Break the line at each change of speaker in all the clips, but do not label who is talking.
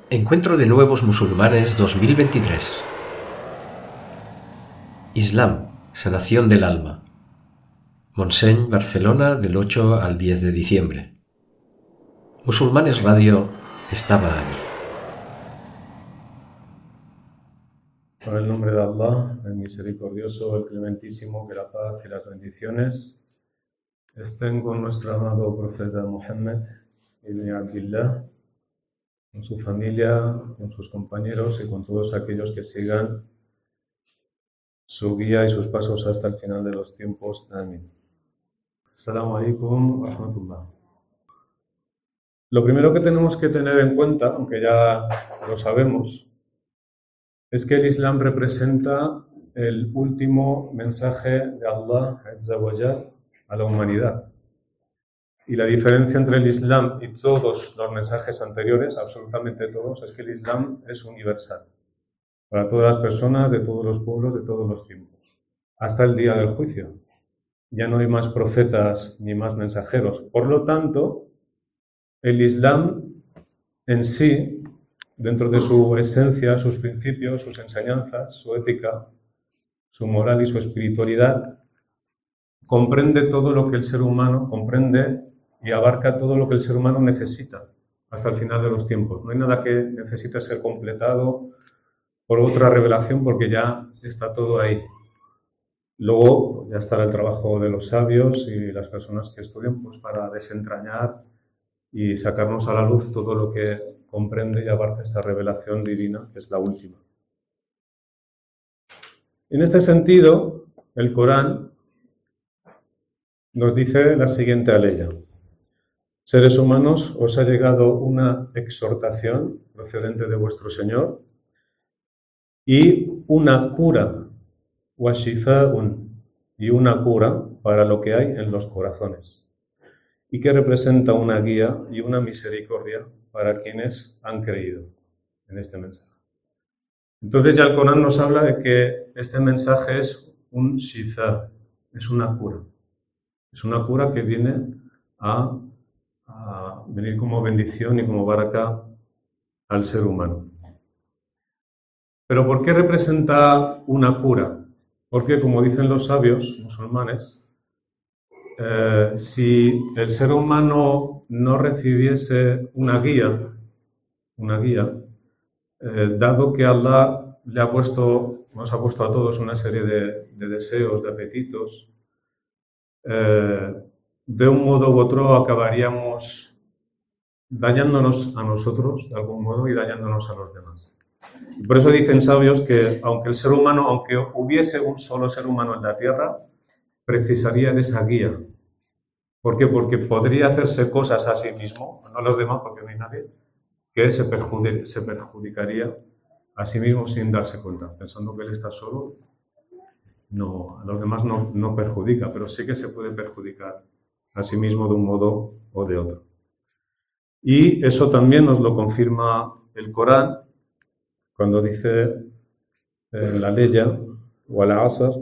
Encuentro de Nuevos Musulmanes 2023. Islam, sanación del alma. Montseny, Barcelona, del 8 al 10 de diciembre. Musulmanes Radio estaba allí.
Con el nombre de Allah, el misericordioso, el clementísimo, que la paz y las bendiciones estén con nuestro amado profeta Muhammad ibn Abdillah, con su familia, con sus compañeros y con todos aquellos que sigan su guía y sus pasos hasta el final de los tiempos. Amén. Assalamu alaikum wa rahmatullah. Lo primero que tenemos que tener en cuenta, aunque ya lo sabemos, es que el Islam representa el último mensaje de Allah Azza wa Jal a la humanidad. Y la diferencia entre el Islam y todos los mensajes anteriores, absolutamente todos, es que el Islam es universal, para todas las personas, de todos los pueblos, de todos los tiempos, hasta el día del juicio. Ya no hay más profetas ni más mensajeros. Por lo tanto, el Islam en sí, dentro de su esencia, sus principios, sus enseñanzas, su ética, su moral y su espiritualidad, comprende todo lo que el ser humano comprende y abarca todo lo que el ser humano necesita hasta el final de los tiempos. No hay nada que necesite ser completado por otra revelación porque ya está todo ahí. Luego ya estará el trabajo de los sabios y las personas que estudian pues, para desentrañar y sacarnos a la luz todo lo que comprende y abarca esta revelación divina, que es la última. En este sentido, el Corán nos dice la siguiente aleya: seres humanos, os ha llegado una exhortación procedente de vuestro Señor y una cura, wa shifa'un, y una cura para lo que hay en los corazones, y que representa una guía y una misericordia para quienes han creído en este mensaje. Entonces ya el Corán nos habla de que este mensaje es un shifa, es una cura. Es una cura que viene a venir como bendición y como baraka al ser humano. ¿Pero por qué representa una cura? Porque, como dicen los sabios musulmanes, si el ser humano no recibiese una guía, dado que Allah nos ha puesto a todos una serie de deseos, de apetitos, de un modo u otro acabaríamos dañándonos a nosotros de algún modo y dañándonos a los demás. Y por eso dicen sabios que aunque hubiese un solo ser humano en la tierra, precisaría de esa guía. ¿Por qué? Porque podría hacerse cosas a sí mismo, no a los demás porque no hay nadie, que se perjudicaría a sí mismo sin darse cuenta, pensando que él está solo. No, a los demás no perjudica, pero sí que se puede perjudicar a sí mismo de un modo o de otro. Y eso también nos lo confirma el Corán cuando dice la ley wal asr,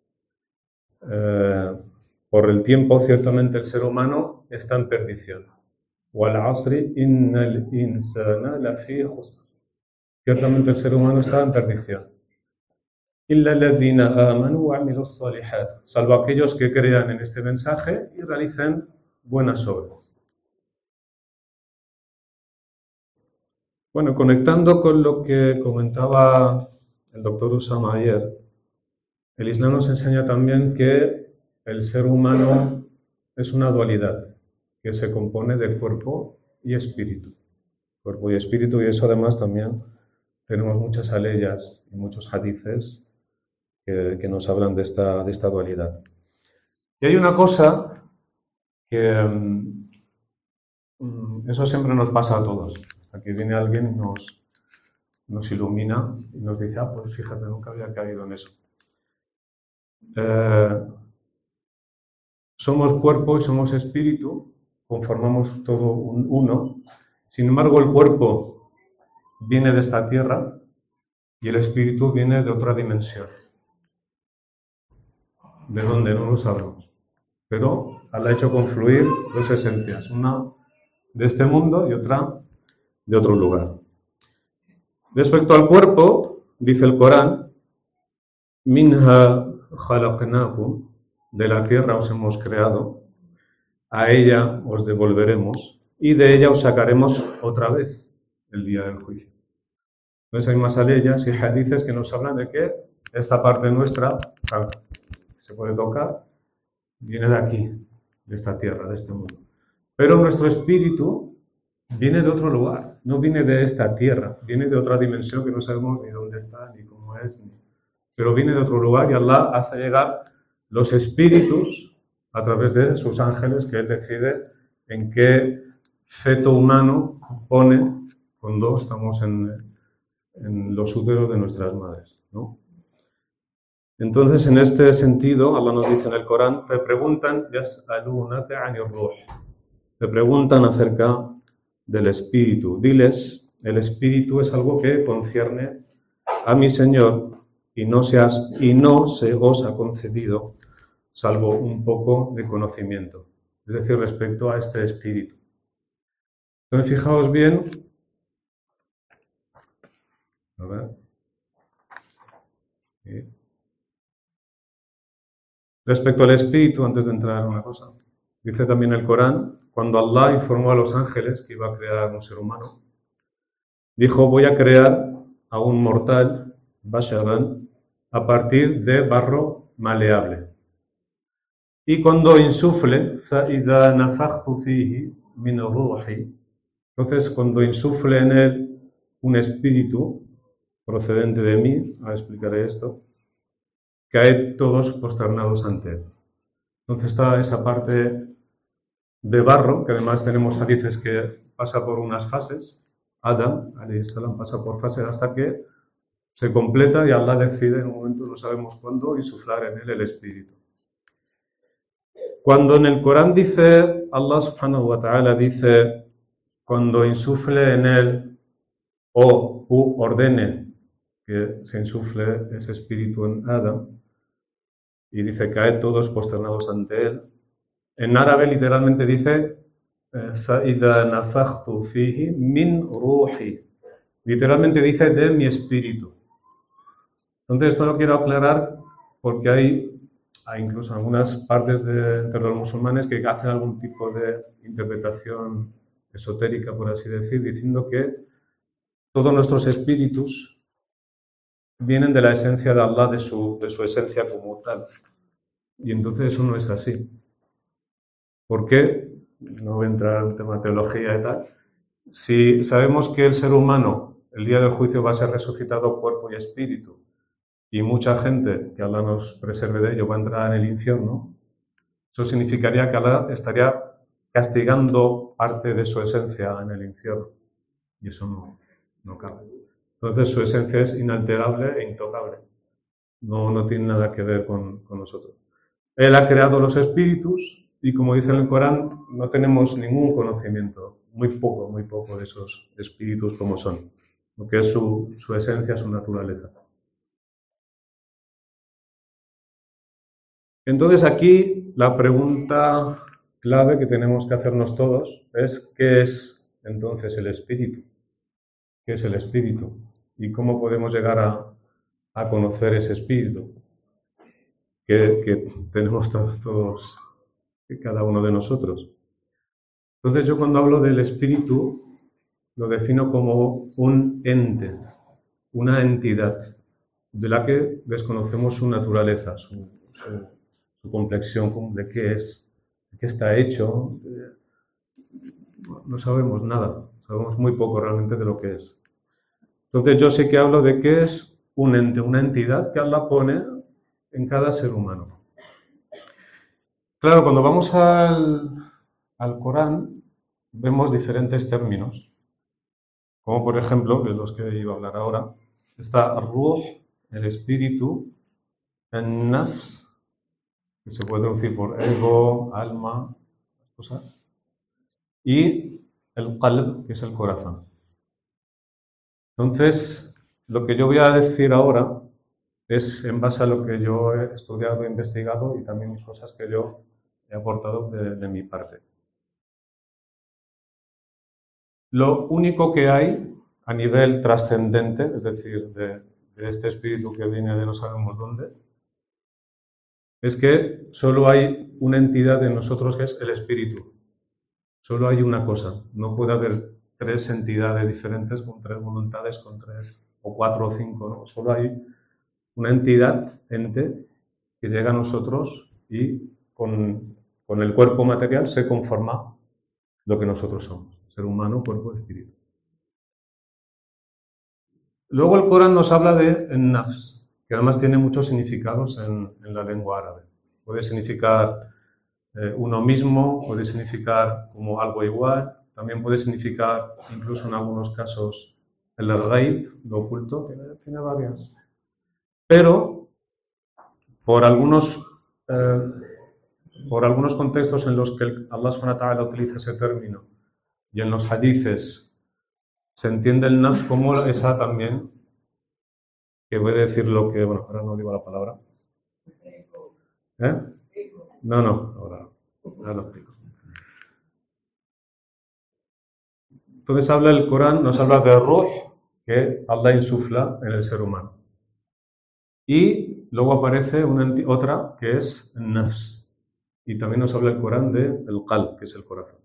por el tiempo ciertamente el ser humano está en perdición. Wal asri innal insana lafi khusr. Ciertamente el ser humano está en perdición. Illa alladhina amanu wa amilus salihat, salvo aquellos que crean en este mensaje y realicen buenas obras. Bueno, conectando con lo que comentaba el doctor Usama ayer, el Islam nos enseña también que el ser humano es una dualidad que se compone de cuerpo y espíritu. Cuerpo y espíritu, y eso además también tenemos muchas aleyas y muchos hadices que nos hablan de esta dualidad. Y hay una cosa que eso siempre nos pasa a todos. Hasta que viene alguien y nos ilumina y nos dice, pues fíjate, nunca había caído en eso. Somos cuerpo y somos espíritu, conformamos todo uno. Sin embargo, el cuerpo viene de esta tierra y el espíritu viene de otra dimensión. ¿De dónde? No lo sabemos. Pero Allah ha hecho confluir dos esencias, una de este mundo y otra de otro lugar. Respecto al cuerpo, dice el Corán, Minha khalaqnakum, de la tierra os hemos creado, a ella os devolveremos y de ella os sacaremos otra vez el día del juicio. Entonces hay más aleyas y hadices que nos hablan de que esta parte nuestra, que se puede tocar, viene de aquí, de esta tierra, de este mundo. Pero nuestro espíritu viene de otro lugar, no viene de esta tierra, viene de otra dimensión que no sabemos ni dónde está, ni cómo es, pero viene de otro lugar y Allah hace llegar los espíritus a través de sus ángeles, que Él decide en qué feto humano pone cuando estamos en los úteros de nuestras madres, ¿no? Entonces, en este sentido, Allah nos dice en el Corán, te preguntan, yas'alunaka 'anir ruh, te preguntan acerca del espíritu. Diles, el espíritu es algo que concierne a mi Señor y no se os ha concedido salvo un poco de conocimiento, es decir, respecto a este espíritu. Entonces, fijaos bien, a ver, respecto al espíritu, antes de entrar en una cosa, dice también el Corán, cuando Allah informó a los ángeles que iba a crear un ser humano, dijo, voy a crear a un mortal, basharan, a partir de barro maleable. Y cuando insufle, فَإِذَا نَفَخْتُ فِيهِ مِنْ رُوحِي, entonces cuando insufle en él un espíritu procedente de mí, ahora explicaré esto, caed todos posternados ante él. Entonces está esa parte de barro, que además tenemos hadices que pasa por unas fases. Adam, alayhi salam, pasa por fases hasta que se completa y Allah decide en un momento, no sabemos cuándo, insuflar en él el espíritu. Cuando en el Corán dice, Allah subhanahu wa ta'ala dice, cuando insufle en él o ordene que se insufle ese espíritu en Adam, y dice, caed todos posternados ante él, en árabe literalmente dice, فَإِذَا نَفَخْتُ فِيهِ مِنْ رُوحِي, literalmente dice de mi espíritu. Entonces esto lo quiero aclarar porque hay incluso algunas partes entre los musulmanes que hacen algún tipo de interpretación esotérica, por así decir, diciendo que todos nuestros espíritus vienen de la esencia de Allah, de su esencia como tal. Y entonces eso no es así. ¿Por qué? No voy a entrar en tema de teología y tal. Si sabemos que el ser humano, el día del juicio, va a ser resucitado cuerpo y espíritu, y mucha gente, que Allah nos preserve de ello, va a entrar en el infierno, eso significaría que Allah estaría castigando parte de su esencia en el infierno. Y eso no cabe. Entonces su esencia es inalterable e intocable. No tiene nada que ver con nosotros. Él ha creado los espíritus y, como dice en el Corán, no tenemos ningún conocimiento, muy poco de esos espíritus como son, lo que es su esencia, su naturaleza. Entonces aquí la pregunta clave que tenemos que hacernos todos es ¿qué es entonces el espíritu? ¿Qué es el espíritu? ¿Y cómo podemos llegar a conocer ese espíritu que tenemos todos, cada uno de nosotros? Entonces yo cuando hablo del espíritu lo defino como un ente, una entidad de la que desconocemos su naturaleza, su complexión, de qué es, de qué está hecho. No sabemos nada, sabemos muy poco realmente de lo que es. Entonces yo sí que hablo de qué es un ente, una entidad que Allah pone en cada ser humano. Claro, cuando vamos al Corán vemos diferentes términos, como por ejemplo, de los que iba a hablar ahora, está Ruh, el espíritu, el Nafs, que se puede traducir por ego, alma, cosas, y el Qalb, que es el corazón. Entonces, lo que yo voy a decir ahora es en base a lo que yo he estudiado, investigado y también cosas que yo he aportado de mi parte. Lo único que hay a nivel trascendente, es decir, de este espíritu que viene de no sabemos dónde, es que solo hay una entidad en nosotros que es el espíritu. Solo hay una cosa. No puede haber tres entidades diferentes con tres voluntades, con tres o cuatro o cinco, ¿no? Solo hay una entidad, ente, que llega a nosotros y con el cuerpo material se conforma lo que nosotros somos. Ser humano, cuerpo, espíritu. Luego el Corán nos habla de nafs, que además tiene muchos significados en la lengua árabe. Puede significar uno mismo, puede significar como algo igual, también puede significar, incluso en algunos casos, el ghaib, lo oculto, tiene varias. Pero por algunos contextos en los que Allah subhanahu wa ta'ala utiliza ese término y en los hadices se entiende el nafs como esa también, que voy a decir lo que, bueno, ahora no digo la palabra. No, ahora lo explico. Entonces el Corán nos habla de ruh, que Allah insufla en el ser humano. Y luego aparece otra que es nafs. Y también nos habla el Corán de el qalb, que es el corazón.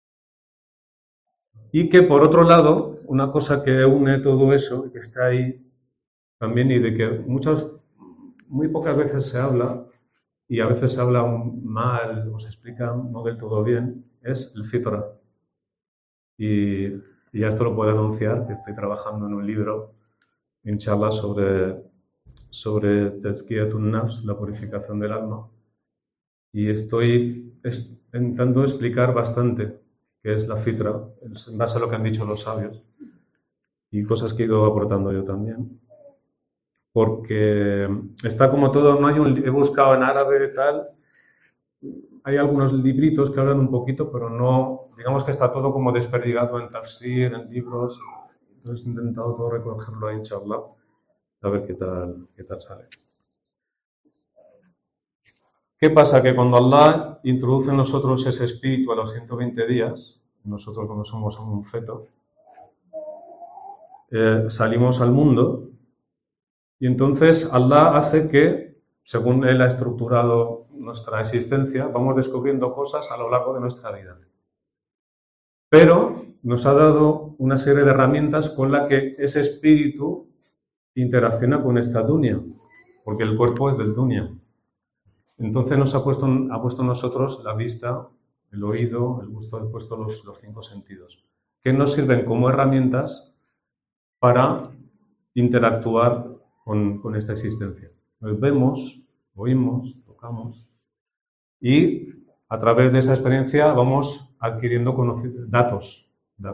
Y que por otro lado, una cosa que une todo eso, y que está ahí también, y de que muy pocas veces se habla, y a veces se habla mal o se explica no del todo bien, es el fitra. Y ya esto lo puedo anunciar, que estoy trabajando en un libro, inshallah, sobre Tazkiyatun Nafs, la purificación del alma. Y estoy intentando explicar bastante qué es la fitra, en base a lo que han dicho los sabios, y cosas que he ido aportando yo también. Porque está como todo, no he buscado en árabe y tal, hay algunos libritos que hablan un poquito, pero no, digamos que está todo como desperdigado en tafsir, en libros. Entonces he intentado todo recogerlo ahí, inshallah, a ver qué tal sale. ¿Qué pasa? Que cuando Allah introduce en nosotros ese espíritu a los 120 días, nosotros cuando somos un feto, salimos al mundo y entonces Allah hace que, según Él ha estructurado nuestra existencia, vamos descubriendo cosas a lo largo de nuestra vida. Pero nos ha dado una serie de herramientas con las que ese espíritu interacciona con esta dunya, porque el cuerpo es del dunya. Entonces nos ha puesto en nosotros la vista, el oído, el gusto, ha puesto los 5 sentidos, que nos sirven como herramientas para interactuar con esta existencia. Nos vemos, oímos, tocamos y a través de esa experiencia vamos adquiriendo datos.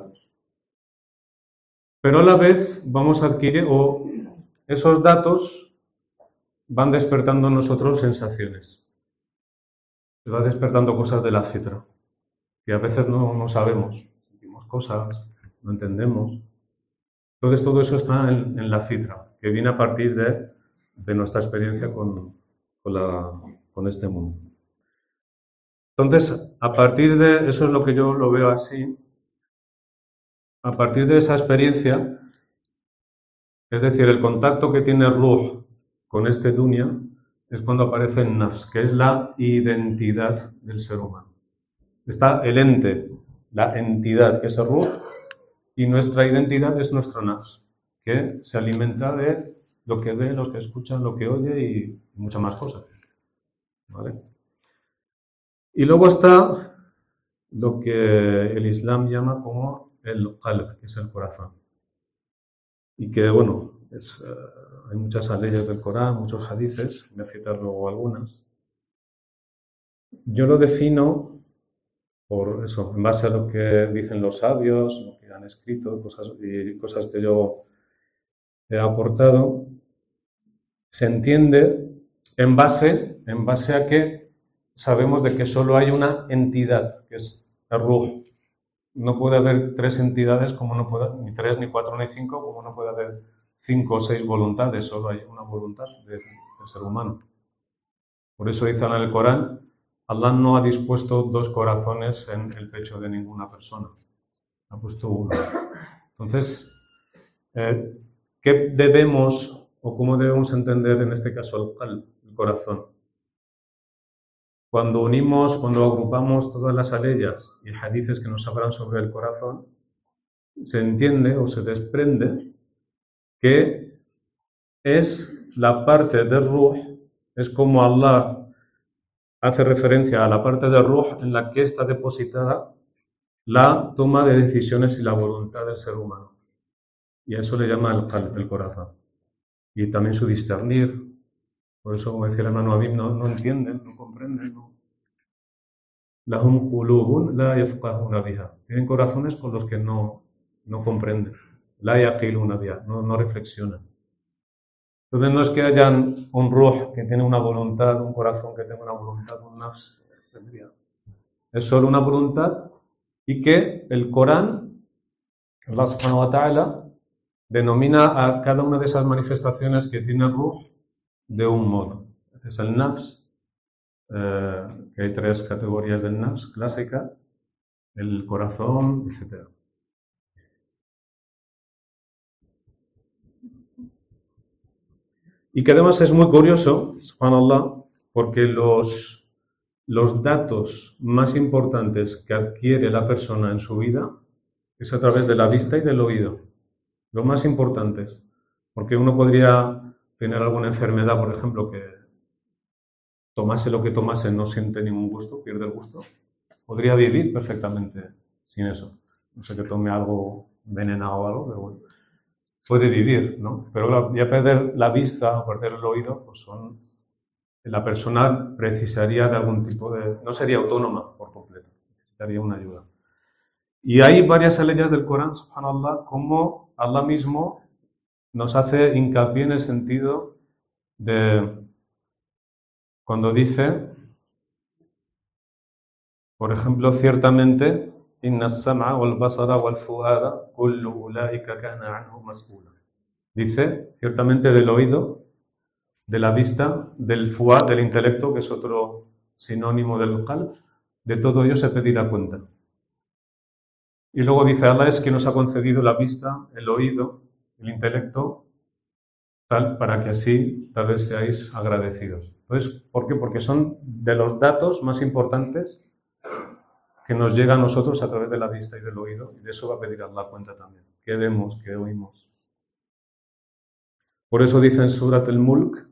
Pero a la vez vamos a adquirir, o esos datos van despertando en nosotros sensaciones. Se va despertando cosas de la fitra, que a veces no sabemos. Sentimos cosas, no entendemos. Entonces todo eso está en la fitra, que viene a partir de nuestra experiencia con este mundo. Entonces, a partir de eso es lo que yo lo veo así. A partir de esa experiencia, es decir, el contacto que tiene Ruh con este dunya, es cuando aparece el nafs, que es la identidad del ser humano. Está el ente, la entidad, que es el Ruh, y nuestra identidad es nuestro nafs, que se alimenta de lo que ve, lo que escucha, lo que oye y muchas más cosas. ¿Vale? Y luego está lo que el Islam llama como el qalb, que es el corazón. Y que, bueno, hay muchas leyes del Corán, muchos hadices, voy a citar luego algunas. Yo lo defino por eso, en base a lo que dicen los sabios, lo que han escrito, cosas que yo he aportado. Se entiende en base a que sabemos de que solo hay una entidad, que es el Ruh. No puede haber 3 entidades, como no puede, ni 3, ni 4, ni 5, como no puede haber 5 o 6 voluntades, solo hay una voluntad del ser humano. Por eso dice en el Corán, Allah no ha dispuesto 2 corazones en el pecho de ninguna persona, ha puesto uno. Entonces, ¿Qué debemos o cómo debemos entender en este caso el qalb, el corazón? Cuando agrupamos todas las aleyas y hadices que nos hablan sobre el corazón, se entiende o se desprende que es la parte del ruh, es como Allah hace referencia a la parte del ruh en la que está depositada la toma de decisiones y la voluntad del ser humano. Y a eso le llama el qalb, el corazón. Y también su discernir. Por eso, como decía el hermano Abib, no entienden, no comprenden. Lahum qulubun la yafqahuna biha. Tienen corazones con los que no comprenden. La yaqiluna biha, no reflexionan. Entonces no es que hayan un ruh que tiene una voluntad, un corazón que tenga una voluntad, un nafs. Es solo una voluntad y que el Corán, Allah subhanahu wa ta'ala, denomina a cada una de esas manifestaciones que tiene el ruh de un modo. Entonces el nafs, que hay 3 categorías del nafs clásica, el corazón, etc. Y que además es muy curioso, subhanallah, porque los datos más importantes que adquiere la persona en su vida es a través de la vista y del oído. Los más importantes. Porque uno podría tener alguna enfermedad, por ejemplo, que tomase lo que tomase no siente ningún gusto, pierde el gusto. Podría vivir perfectamente sin eso. No sé, que tome algo envenenado o algo, pero bueno. Puede vivir, ¿no? Pero ya perder la vista o perder el oído, pues la persona precisaría de algún tipo de... No sería autónoma por completo, necesitaría una ayuda. Y hay varias aleyas del Corán, subhanallah, como Allah mismo nos hace hincapié en el sentido de cuando dice, por ejemplo, ciertamente, inna as-sam'a wal basara wal fu'ada kullu ulaika kana anhu mas'ula. Dice, ciertamente del oído, de la vista, del fuad, del intelecto, que es otro sinónimo del qalb, de todo ello se pedirá cuenta. Y luego dice, Allah es quien nos ha concedido la vista, el oído, el intelecto, tal, para que así tal vez seáis agradecidos. Entonces, ¿por qué? Porque son de los datos más importantes que nos llegan a nosotros a través de la vista y del oído, y de eso va a pedir Allah cuenta también. ¿Qué vemos? ¿Qué oímos? Por eso dice en Surat al-Mulk,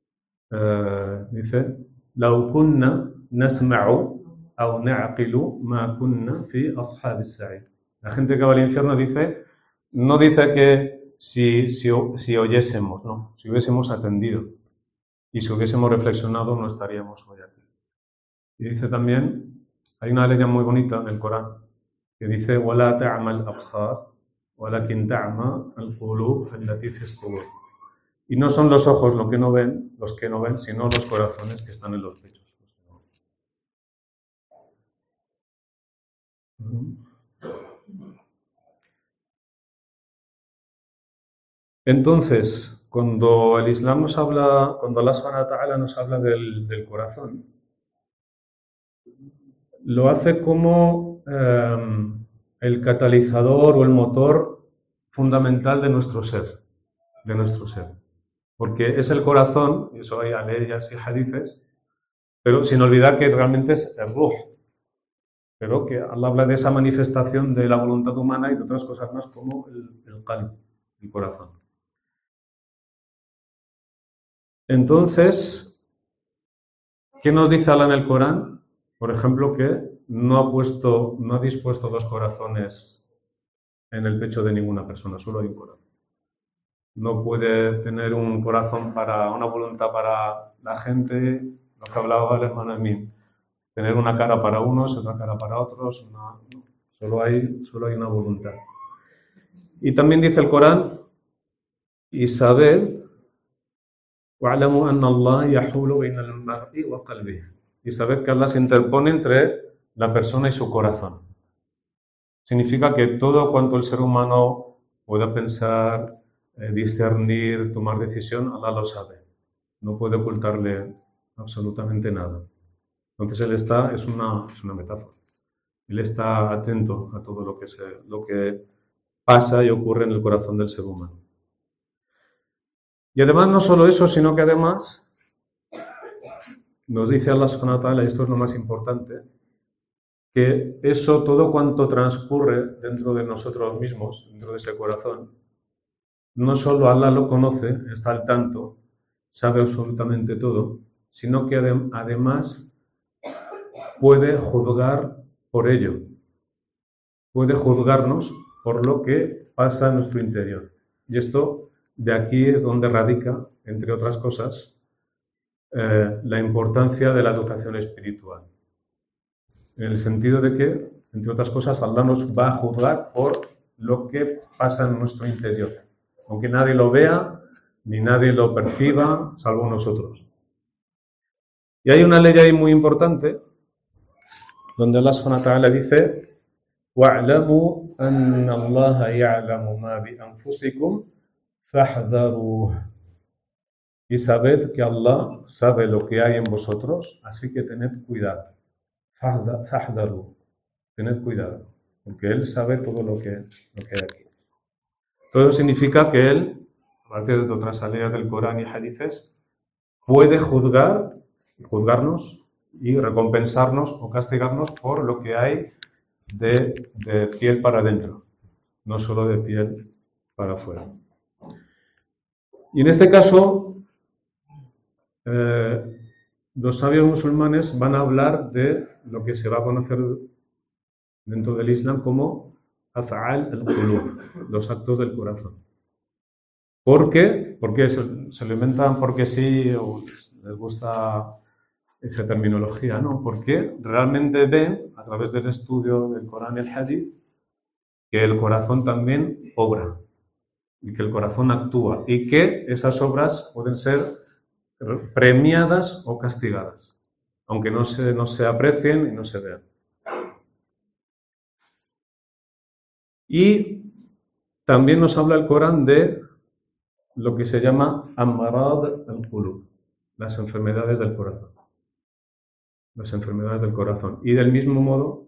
dice, لو كنا نسمع أو نعقل ما كنا في أصحاب السعير. La gente que va al infierno dice, no dice que si oyésemos, no, si hubiésemos atendido y si hubiésemos reflexionado no estaríamos hoy aquí. Y dice también, hay una ley muy bonita en el Corán que dice, وَلَا تَعْمَ الْأَبْصَارِ وَلَكِنْ تَعْمَ الْقُلُوبُ الَّتِي فِي الصُّدُورِ. Y no son los ojos los que no ven, sino los corazones que están en los pechos. Entonces, cuando el Islam nos habla, cuando Allah subhanahu wa ta'ala nos habla del corazón, lo hace como el catalizador o el motor fundamental de nuestro ser. Porque es el corazón, y eso hay aleyas y hadices, pero sin olvidar que realmente es el ruh. Pero que Allah habla de esa manifestación de la voluntad humana y de otras cosas más como el qalb, el corazón. Entonces, ¿qué nos dice Allah en el Corán? Por ejemplo, que no ha dispuesto 2 corazones en el pecho de ninguna persona, solo hay un corazón. No puede tener un corazón una voluntad para la gente, lo que hablaba el hermano Amin, tener una cara para unos, otra cara para otros, no, solo hay una voluntad. Y también dice el Corán, y sabed, وَاعْلَمُوا أَنَّ اللَّهَ يَحُولُ بَيْنَ الْمَرْءِ وَقَلْبِهِ. Y sabed que Allah se interpone entre la persona y su corazón. Significa que todo cuanto el ser humano pueda pensar, discernir, tomar decisión, Allah lo sabe. No puede ocultarle absolutamente nada. Entonces él es una metáfora. Él está atento a todo lo que pasa y ocurre en el corazón del ser humano. Y además no solo eso, sino que además nos dice Allah subhanahu wa ta'ala, y esto es lo más importante, que eso, todo cuanto transcurre dentro de nosotros mismos, dentro de ese corazón, no solo Allah lo conoce, está al tanto, sabe absolutamente todo, sino que además puede juzgar por ello, puede juzgarnos por lo que pasa en nuestro interior. Y esto, de aquí es donde radica, entre otras cosas, la importancia de la educación espiritual. En el sentido de que, entre otras cosas, Allah nos va a juzgar por lo que pasa en nuestro interior, aunque nadie lo vea ni nadie lo perciba, salvo nosotros. Y hay una ley ahí muy importante, donde Allah subhanahu wa ta'ala dice: وَاعْلَمُوا أَنَّ اللَّهَ يَعْلَمُ مَا بِأَنفُسِكُمْ فَاحْذَرُوهُ. Y sabed que Allah sabe lo que hay en vosotros, así que tened cuidado. فَاحْذَرُوهُ. Tened cuidado, porque Él sabe todo lo que hay aquí. Todo eso significa que Él, a partir de otras leyes del Corán y hadices, puede juzgarnos y recompensarnos o castigarnos por lo que hay de piel para adentro, no solo de piel para afuera. Y en este caso, los sabios musulmanes van a hablar de lo que se va a conocer dentro del Islam como af'al al-qulub, los actos del corazón. ¿Por qué? Porque se lo inventan porque sí o les gusta esa terminología, ¿no? Porque realmente ven, a través del estudio del Corán y el Hadith, que el corazón también obra y que el corazón actúa y que esas obras pueden ser premiadas o castigadas, aunque no se aprecien y no se vean. Y también nos habla el Corán de lo que se llama Amrad al-Qulub, las enfermedades del corazón. Las enfermedades del corazón. Y del mismo modo...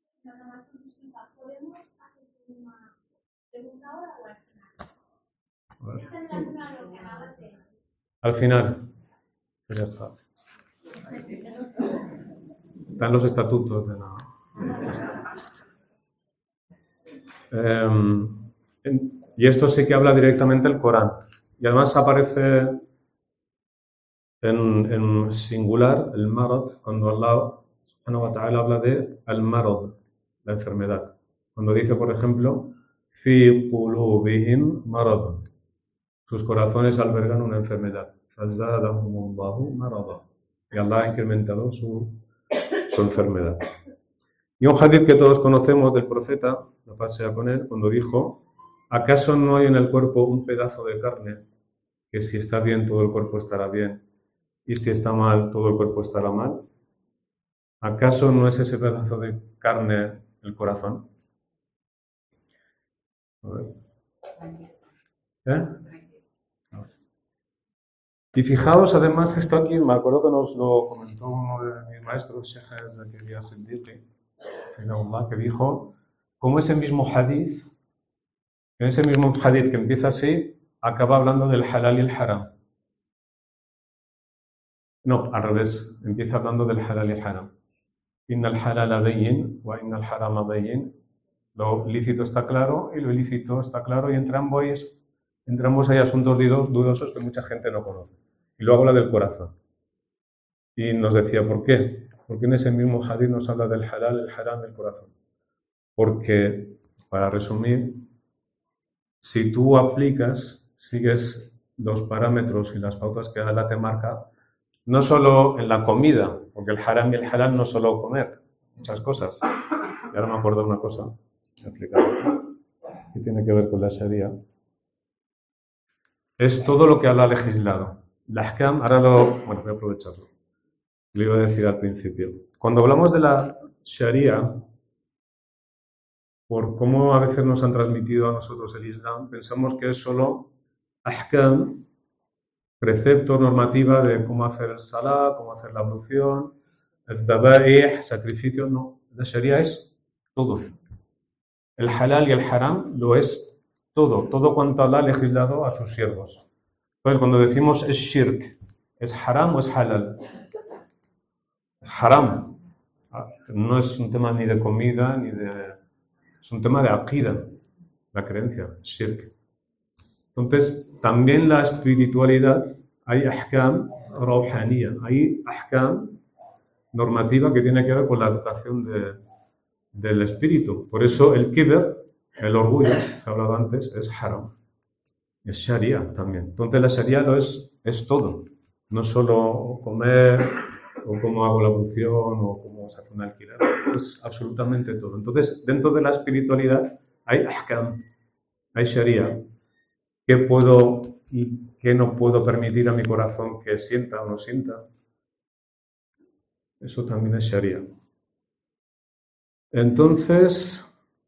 Al final. Ya está. Están los estatutos de la... y esto sí que habla directamente el Corán. Y además aparece en singular el marad, cuando Allah subhanahu wa ta'ala habla de al-marad, la enfermedad. Cuando dice, por ejemplo, fi qulubihim marad, sus corazones albergan una enfermedad. Fazadahumullahu marada. Y Allah ha incrementado su enfermedad. Y un hadith que todos conocemos del profeta, la paz sea con él, cuando dijo: ¿acaso no hay en el cuerpo un pedazo de carne que si está bien todo el cuerpo estará bien y si está mal todo el cuerpo estará mal? ¿Acaso no es ese pedazo de carne el corazón? A ver. Y fijaos, además, esto aquí, me acuerdo que nos lo comentó uno de mis maestros, Sheikh Zakaria Siddiqui, que dijo cómo ese mismo hadith que empieza así, acaba hablando del halal y el haram. No, al revés, empieza hablando del halal y el haram. Innal halala bayyin wa innal harama bayyin. Lo lícito está claro y lo ilícito está claro, y entre ambos hay asuntos dudosos que mucha gente no conoce. Y luego habla del corazón. Y nos decía, ¿por qué? Porque en ese mismo hadith nos habla del halal, el haram, del corazón. Porque, para resumir, si tú sigues los parámetros y las pautas que Allah te marca, no solo en la comida, porque el haram y el halal no es solo comer, muchas cosas. Y ahora me acuerdo de una cosa, que tiene que ver con la Sharia. Es todo lo que Allah ha legislado. La ahkam, voy a aprovecharlo. Lo iba a decir al principio. Cuando hablamos de la Sharia, por cómo a veces nos han transmitido a nosotros el Islam, pensamos que es solo ahkam, preceptos, normativa de cómo hacer el salah, cómo hacer la ablución, el dhabaih, sacrificio. No, la Sharia es todo. El halal y el haram lo es todo cuanto Allah ha legislado a sus siervos. Entonces, cuando decimos es shirk, ¿es haram o es halal? Es haram. No es un tema ni de comida, es un tema de aqida, la creencia, shirk. Entonces, también la espiritualidad, hay ahkam rawhaniyya, hay ahkam normativa que tiene que ver con la educación del espíritu. Por eso el kibr, el orgullo, que he hablado antes, es haram. Es sharia también. Entonces la sharia es todo. No solo comer, o cómo hago la ablución, o cómo se hace un alquiler. Es absolutamente todo. Entonces, dentro de la espiritualidad hay ahkam, hay sharia. ¿Qué puedo y qué no puedo permitir a mi corazón que sienta o no sienta? Eso también es sharia. Entonces,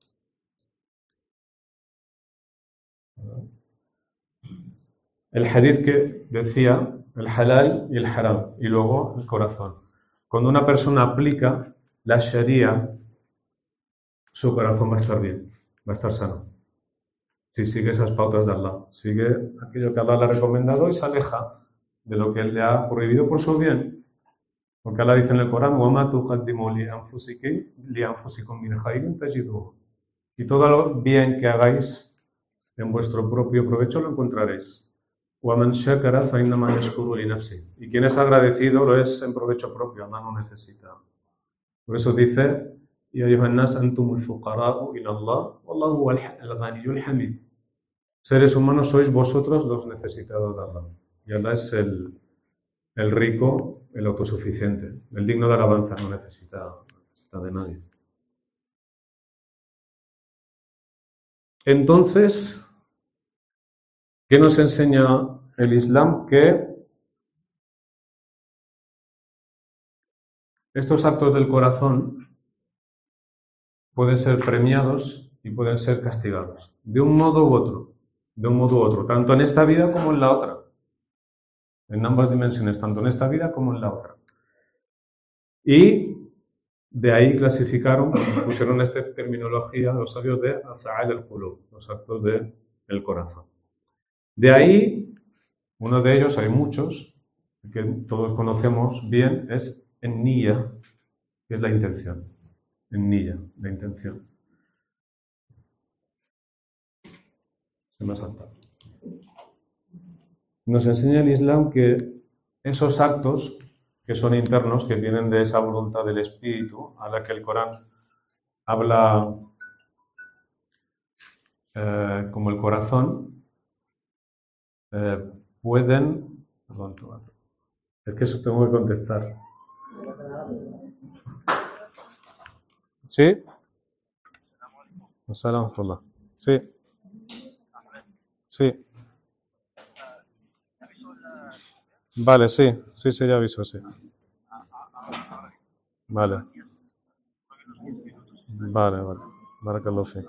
el hadith que decía, el halal y el haram, y luego el corazón. Cuando una persona aplica la sharia, su corazón va a estar bien, va a estar sano. Si sigue esas pautas de Allah, sigue aquello que Allah le ha recomendado y se aleja de lo que Él le ha prohibido por su bien. Porque Allah dice en el Corán, وَمَا تُقَدِّمُوا لِأَنفُسِكُم مِّنْ خَيْرٍ تَجِدُوهُ. Y todo lo bien que hagáis en vuestro propio provecho lo encontraréis. وَمَنْ شَكَرَ فَإِنَّمَا يَشْكُرُ لِنَفْسِهِ. Y quien es agradecido lo es en provecho propio, Allah no necesita. Por eso dice, يَا أَيُّهَا النَّاسُ أَنْتُمُ الْفُقَرَاءُ إِلَى اللَّهِ وَاللَّهُ هُوَ الْغَنِيُّ الْحَمِيدُ. Seres humanos sois vosotros los necesitados de Allah. Y Allah es el rico, el autosuficiente, el digno de alabanza, no necesita de nadie. Entonces, ¿qué nos enseña el Islam? Que estos actos del corazón pueden ser premiados y pueden ser castigados, de un modo u otro, tanto en esta vida como en la otra, en ambas dimensiones, tanto en esta vida como en la otra. Y de ahí clasificaron, pusieron esta terminología los sabios de af'al al-qulub, los actos del corazón. De ahí, uno de ellos, hay muchos, que todos conocemos bien, es en-niyya, que es la intención. En-niyya, la intención. Se me ha saltado. Nos enseña el Islam que esos actos que son internos, que vienen de esa voluntad del espíritu, a la que el Corán habla como el corazón, pueden... Perdón, es que eso tengo que contestar. ¿Sí? Sí. Sí. Vale, sí, ya aviso, sí. Vale. Barakallahu fi.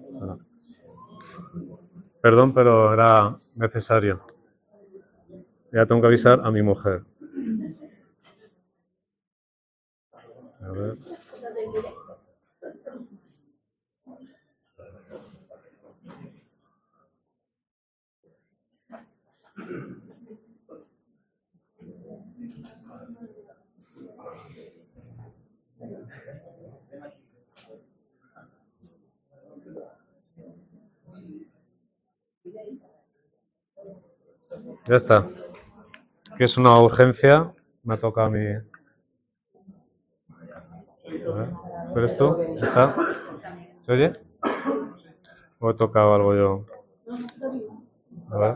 Perdón, pero era necesario. Ya tengo que avisar a mi mujer. A ver. Ya está. Que es una urgencia. Me toca a mí. A ver. ¿Tú eres tú? ¿Ya está? ¿Se oye? ¿O he tocado algo yo? A ver.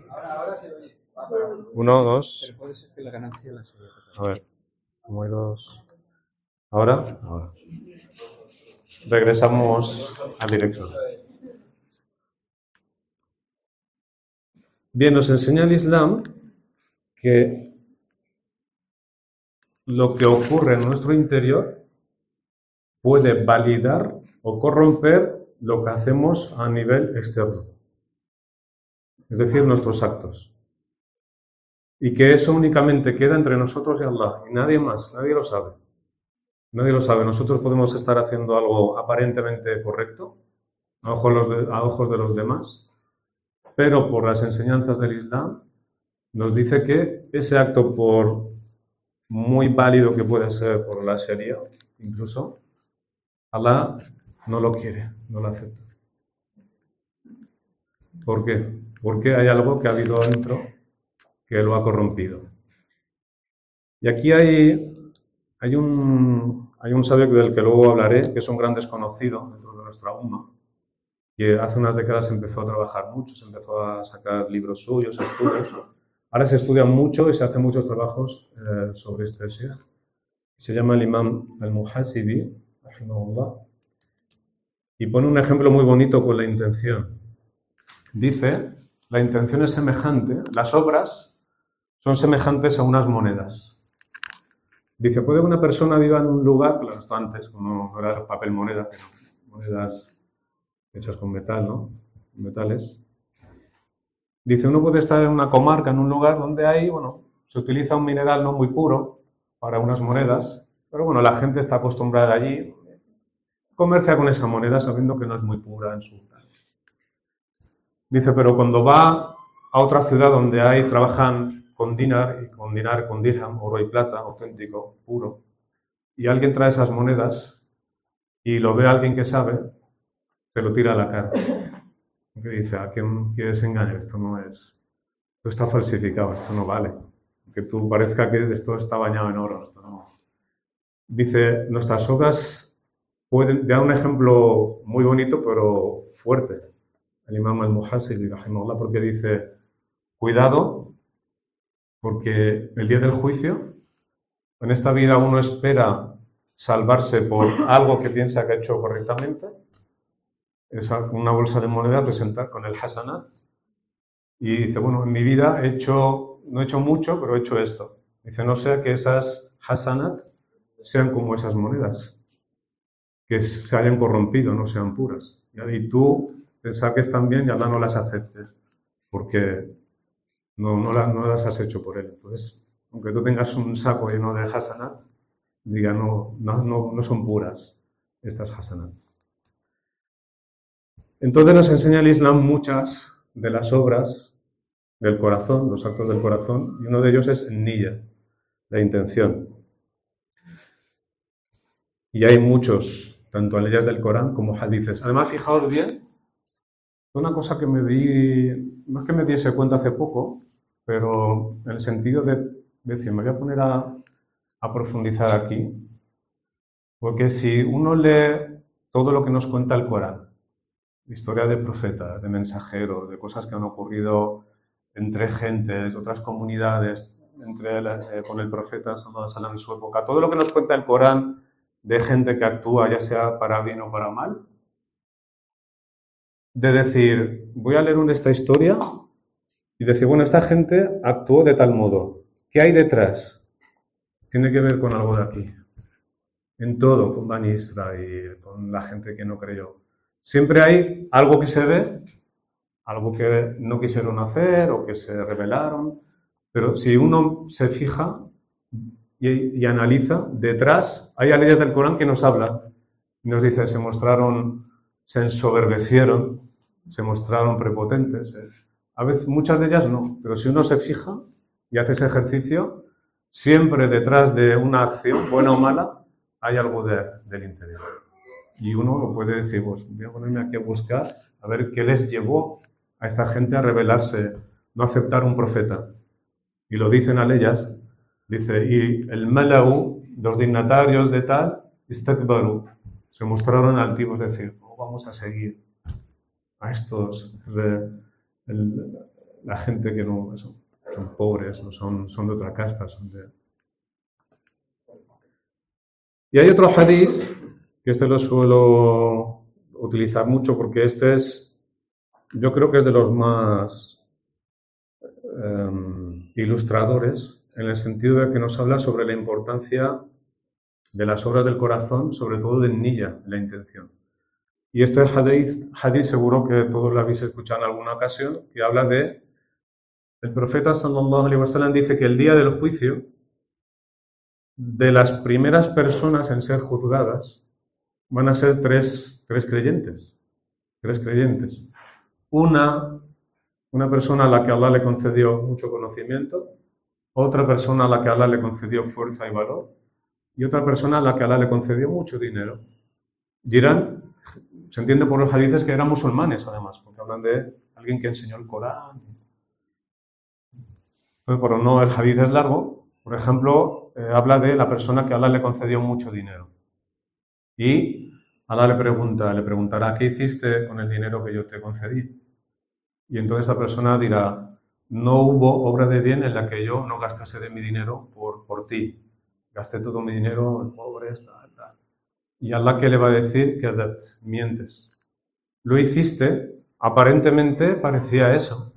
1, 2. A ver. ¿Cómo hay 2? ¿Ahora? Ahora. Regresamos al directo. Bien, nos enseña el Islam que lo que ocurre en nuestro interior puede validar o corromper lo que hacemos a nivel externo, es decir, nuestros actos. Y que eso únicamente queda entre nosotros y Allah, y nadie más, nadie lo sabe. Nadie lo sabe. Nosotros podemos estar haciendo algo aparentemente correcto a ojos de los demás, pero por las enseñanzas del Islam nos dice que ese acto, por muy válido que pueda ser por la Sharia, incluso, Allah no lo quiere, no lo acepta. ¿Por qué? Porque hay algo que ha habido dentro que lo ha corrompido. Y aquí hay un sabio del que luego hablaré, que es un gran desconocido dentro de nuestra umma, que hace unas décadas empezó a trabajar mucho, se empezó a sacar libros suyos, estudios. Ahora se estudia mucho y se hacen muchos trabajos sobre este sheikh. Se llama el Imam al-Muhasibi, rahimahullah, y pone un ejemplo muy bonito con la intención. Dice, la intención es semejante, las obras son semejantes a unas monedas. Dice, puede que una persona viva en un lugar, claro, esto antes, no era papel moneda, pero monedas hechas con metal, ¿no? Metales. Dice, uno puede estar en una comarca, en un lugar donde se utiliza un mineral no muy puro para unas monedas, pero bueno, la gente está acostumbrada allí, comercia con esa moneda sabiendo que no es muy pura en su lugar. Dice, pero cuando va a otra ciudad donde trabajan con dinar, con dirham, oro y plata, auténtico, puro, y alguien trae esas monedas y lo ve alguien que sabe, se lo tira a la cara. Que dice, ¿a quién quieres engañar? Esto no es, esto está falsificado, esto no vale. Que tú parezca que esto está bañado en oro. Esto no. Dice, nuestras obras pueden dar un ejemplo muy bonito, pero fuerte. El Imam al-Muhasibi, rahimahullah, porque dice, cuidado, porque el día del juicio, en esta vida uno espera salvarse por algo que piensa que ha hecho correctamente, es una bolsa de moneda presentar con el hasanat, y dice, bueno, en mi vida no he hecho mucho, pero he hecho esto. Dice, no sea que esas hasanat sean como esas monedas, que se hayan corrompido, no sean puras. Y tú pensar que están bien y Allah no las acepte, porque no las has hecho por él. Entonces, aunque tú tengas un saco lleno de hasanat, diga, no son puras estas hasanat. Entonces nos enseña el Islam muchas de las obras del corazón, los actos del corazón, y uno de ellos es niyya, la intención. Y hay muchos, tanto leyes del Corán como hadices. Además, fijaos bien, una cosa que no es que me diese cuenta hace poco, pero en el sentido de decir, me voy a poner a profundizar aquí, porque si uno lee todo lo que nos cuenta el Corán, historia de profetas, de mensajeros, de cosas que han ocurrido entre gentes, otras comunidades, con el profeta sallallahu alaihi wasallam en su época. Todo lo que nos cuenta el Corán de gente que actúa, ya sea para bien o para mal, de decir, voy a leer esta historia y decir, bueno, esta gente actuó de tal modo. ¿Qué hay detrás? Tiene que ver con algo de aquí. En todo, con Bani Israel, con la gente que no creyó. Siempre hay algo que se ve, algo que no quisieron hacer o que se rebelaron, pero si uno se fija y analiza, detrás hay leyes del Corán que nos hablan. Nos dice, se ensoberbecieron, se mostraron prepotentes. A veces, muchas de ellas no, pero si uno se fija y hace ese ejercicio, siempre detrás de una acción, buena o mala, hay algo del interior. Y uno lo puede decir, pues voy a ponerme aquí a buscar, a ver qué les llevó a esta gente a rebelarse, no aceptar un profeta. Y lo dicen a ellas, dice, y el Malau, los dignatarios de tal, istakbaru, se mostraron altivos, es decir, no vamos a seguir a estos, la gente que no son pobres, no son de otra casta, Y hay otro hadith, que lo suelo utilizar mucho porque yo creo que es de los más ilustradores, en el sentido de que nos habla sobre la importancia de las obras del corazón, sobre todo del niyya, la intención. Y este hadith seguro que todos lo habéis escuchado en alguna ocasión, que habla el profeta sallallahu alaihi wasallam dice que el día del juicio, de las primeras personas en ser juzgadas, van a ser tres creyentes. 3 creyentes. Una persona a la que Allah le concedió mucho conocimiento, otra persona a la que Allah le concedió fuerza y valor, y otra persona a la que Allah le concedió mucho dinero. Dirán, se entiende por los hadices que eran musulmanes además, porque hablan de alguien que enseñó el Corán. Pero no, el hadith es largo. Por ejemplo, habla de la persona que Allah le concedió mucho dinero. Y Allah le preguntará, ¿qué hiciste con el dinero que yo te concedí? Y entonces esa persona dirá, no hubo obra de bien en la que yo no gastase de mi dinero por ti. Gasté todo mi dinero en pobres, tal. Y Allah, ¿qué le va a decir? Que mientes. Lo hiciste, aparentemente parecía eso.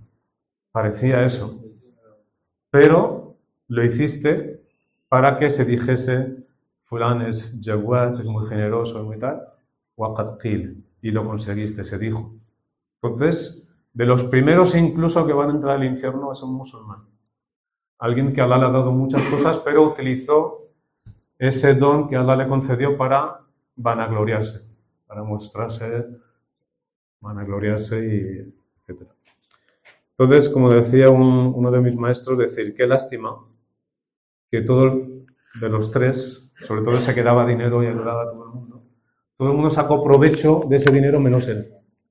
Pero lo hiciste para que se dijese, fulán es jawad, es muy generoso, es muy tal, waqad qil, y lo conseguiste, se dijo. Entonces, de los primeros incluso que van a entrar al infierno es un musulmán. Alguien que Allah le ha dado muchas cosas, pero utilizó ese don que Allah le concedió para vanagloriarse, para mostrarse, vanagloriarse, y etc. Entonces, como decía uno de mis maestros, decir, qué lástima que de los 3, sobre todo se quedaba dinero y ayudaba a todo el mundo sacó provecho de ese dinero menos él.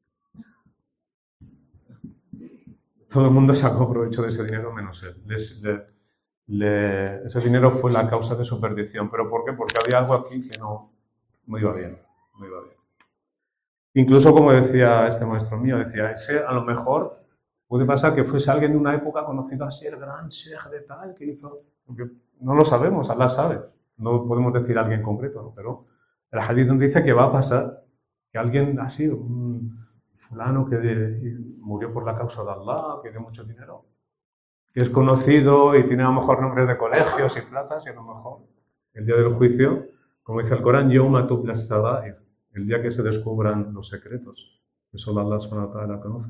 Todo el mundo sacó provecho de ese dinero menos él. Ese dinero fue la causa de su perdición. ¿Pero por qué? Porque había algo aquí que no iba bien. Incluso, como decía este maestro mío, decía, ese a lo mejor puede pasar que fuese alguien de una época conocido así, el gran sheikh de tal, que hizo... Porque no lo sabemos, Allah sabe. No podemos decir a alguien concreto, ¿no? Pero el hadith nos dice que va a pasar que alguien así, un fulano que murió por la causa de Allah, que dio mucho dinero, que es conocido y tiene a lo mejor nombres de colegios y plazas, y a lo mejor el día del juicio, como dice el Corán, Yawma tubla as-sarair, el día que se descubran los secretos, que solo Allah subhanahu wa ta'ala conoce.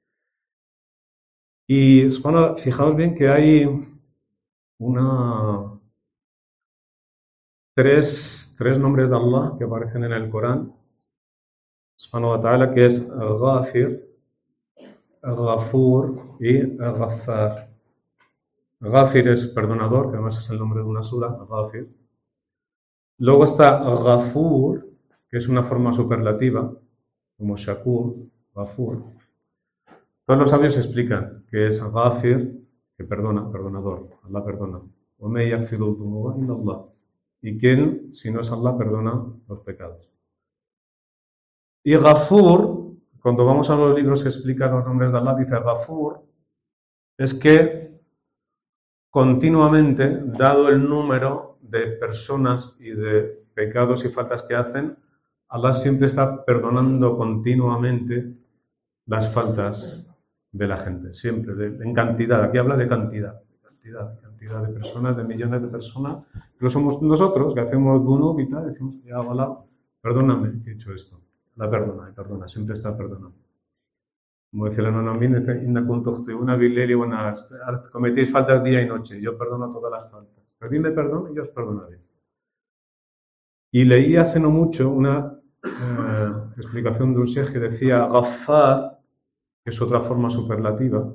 Y fijaos bien que hay tres nombres de Allah que aparecen en el Corán, subhanahu wa ta'ala, que es Ghafir, Ghafur y Ghaffar. Ghafir es perdonador, que además es el nombre de una sura, Ghafir. Luego está Ghafur, que es una forma superlativa, como Shakur, Ghafur. Todos los sabios explican que es Ghafir, que perdonador, Allah perdona. ¿Y quién, si no es Allah, perdona los pecados? Y Ghafur, cuando vamos a los libros que explican los nombres de Allah, dice Ghafur, es que continuamente, dado el número de personas y de pecados y faltas que hacen, Allah siempre está perdonando continuamente las faltas de la gente, siempre, en cantidad. Aquí habla de cantidad de personas, de millones de personas, pero somos nosotros que hacemos dunub y tal, decimos, ya Allah, perdóname que he hecho esto. La perdona, siempre está perdonando. Como decía la Nonamín, cometéis faltas día y noche, yo perdono todas las faltas. Pedidme perdón y yo os perdonaré. Y leí hace no mucho una explicación de un sheikh que decía Ghaffar, que es otra forma superlativa,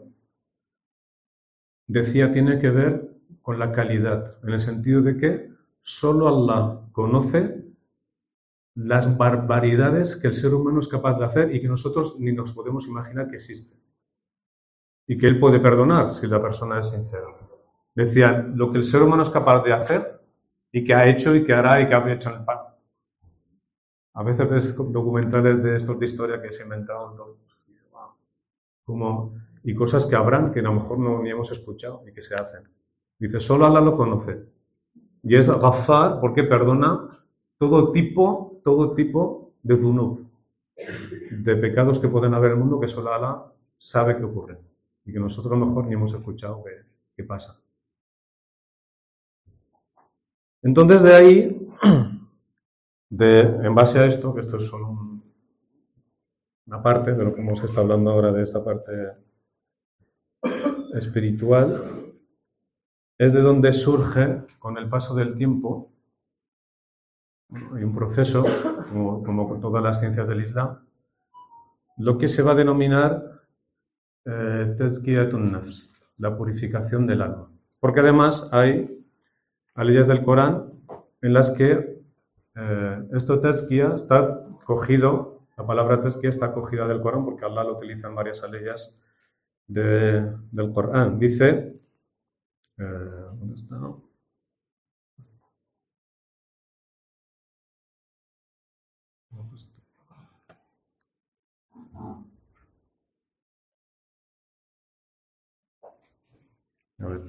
decía tiene que ver con la calidad, en el sentido de que solo Allah conoce las barbaridades que el ser humano es capaz de hacer y que nosotros ni nos podemos imaginar que existen. Y que Él puede perdonar si la persona es sincera. Decía, lo que el ser humano es capaz de hacer y que ha hecho y que hará y que ha hecho en el pan. A veces ves documentales de estos de historia que se inventaron todos. Y cosas que habrán que a lo mejor no ni hemos escuchado y que se hacen. Dice, solo Allah lo conoce. Y es Ghaffar porque perdona todo tipo de dhunub, de pecados que pueden haber en el mundo que solo Allah sabe que ocurren y que nosotros a lo mejor ni hemos escuchado que pasa. Entonces de ahí, en base a esto, que esto es solo una parte de lo que hemos estado hablando ahora de esta parte espiritual, es de donde surge con el paso del tiempo. Hay un proceso, como todas las ciencias del Islam, lo que se va a denominar Tazkiyatun Nafs, la purificación del alma. Porque además hay leyes del Corán en las que esto Tazkiya está cogido, la palabra Tazkiya está cogida del Corán porque Allah lo utiliza en varias aleyas del Corán. Dice, ¿dónde está? A ver.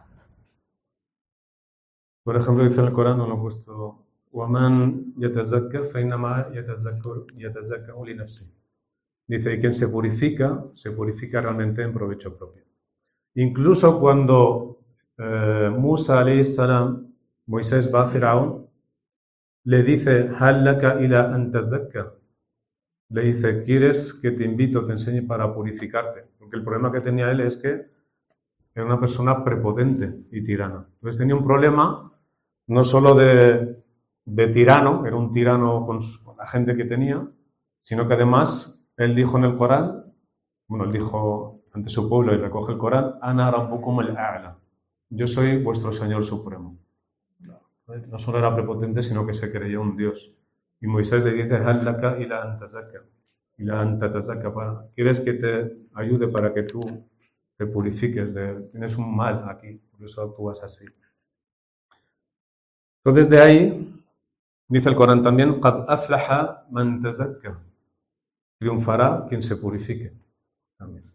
Por ejemplo, dice en el Corán, no lo he puesto, وَمَنْ يَتَزَكَّى فَإِنَّمَا يَتَزَكَّى لِنَفْسِهِ. Dice, y quien se purifica realmente en provecho propio. Incluso cuando Musa alayhi salam, Moisés va a Firaún, le dice, هَلْ لَكَ إِلَىٰ أَن تَزَكَّى. Le dice, ¿quieres que te invito, te enseñe para purificarte? Porque el problema que tenía él es que era una persona prepotente y tirana. Entonces tenía un problema no solo de tirano, era un tirano con la gente que tenía, sino que además él dijo en el Corán, él dijo ante su pueblo y recoge el Corán, Ana rabbukum al-a'la. Yo soy vuestro Señor Supremo. No solo era prepotente, sino que se creía un Dios. Y Moisés le dice, Hal laka ila an tatazakka. ¿Quieres que te ayude para que tú te purifiques? Tienes un mal aquí, por eso actúas así. Entonces de ahí, dice el Corán también, Qad aflaha man tazakka. Triunfará quien se purifique. También.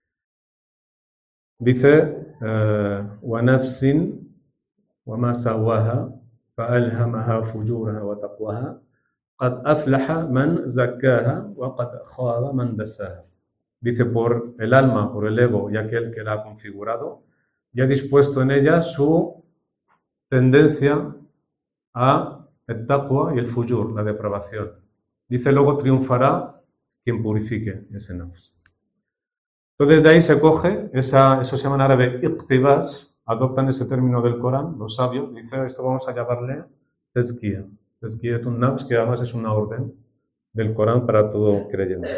Dice, wa nafsin wa ma sawaha fa alhamaha fujuraha wa taqwaha. Qad aflaha man zakkaha wa qad khaba man dasaha. Dice, por el alma, por el ego y aquel que la ha configurado, y ha dispuesto en ella su tendencia a el taqwa y el fujur, la depravación. Dice, luego triunfará quien purifique ese nafs. Entonces de ahí se coge, eso se llama en árabe iqtibas, adoptan ese término del Corán, los sabios, dice, esto vamos a llamarle tazkiya. Tazkiyatun nafs, que además es una orden del Corán para todo creyente.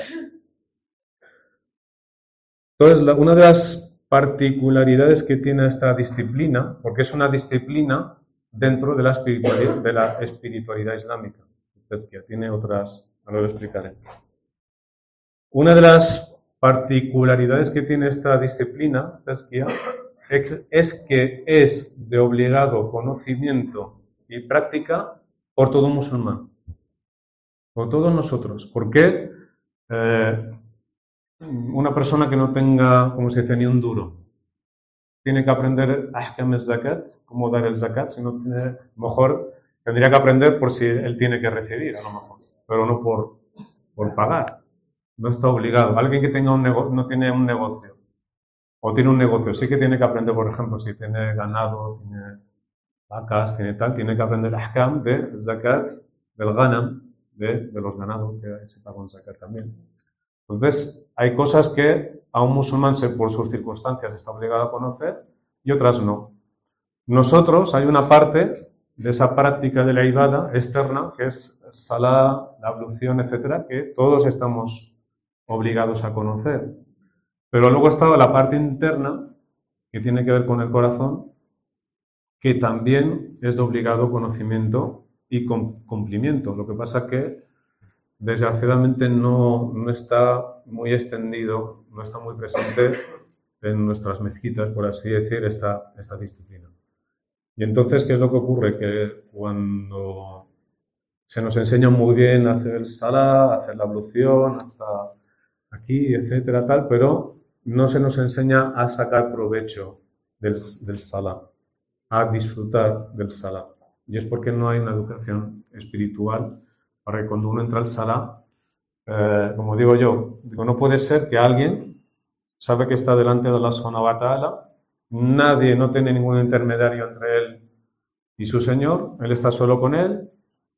Entonces, una de las particularidades que tiene esta disciplina, porque es una disciplina dentro de la espiritualidad islámica, tazkiya, tiene otras, ahora lo explicaré. Una de las particularidades que tiene esta disciplina, tazkiya, es que es de obligado conocimiento y práctica por todo musulmán, por todos nosotros. ¿Por qué? Una persona que no tenga, como se dice, ni un duro, tiene que aprender ahkam al-zakat, cómo dar el zakat, si no tiene, mejor tendría que aprender por si él tiene que recibir, a lo mejor, pero no por pagar. No está obligado. Alguien que tenga no tiene un negocio, o tiene un negocio, sí que tiene que aprender, por ejemplo, si tiene ganado, tiene vacas, tiene tal, tiene que aprender ahkam de zakat, del ganam, de los ganados, que se paga un zakat también. Entonces, hay cosas que a un musulmán por sus circunstancias está obligado a conocer y otras no. Nosotros, hay una parte de esa práctica de la ibada externa, que es salá, la ablución, etcétera, que todos estamos obligados a conocer. Pero luego está la parte interna, que tiene que ver con el corazón, que también es de obligado conocimiento y cumplimiento. Lo que pasa que desgraciadamente no está muy extendido, no está muy presente en nuestras mezquitas, por así decir, esta disciplina. Y entonces, ¿qué es lo que ocurre? Que cuando se nos enseña muy bien a hacer el salá, a hacer la ablución, hasta aquí, etcétera, tal, pero no se nos enseña a sacar provecho del salá, a disfrutar del salá. Y es porque no hay una educación espiritual para que cuando uno entra al salá, como digo yo, no puede ser que alguien sabe que está delante de Allah subhanahu wa ta'ala, nadie, no tiene ningún intermediario entre él y su Señor, él está solo con él,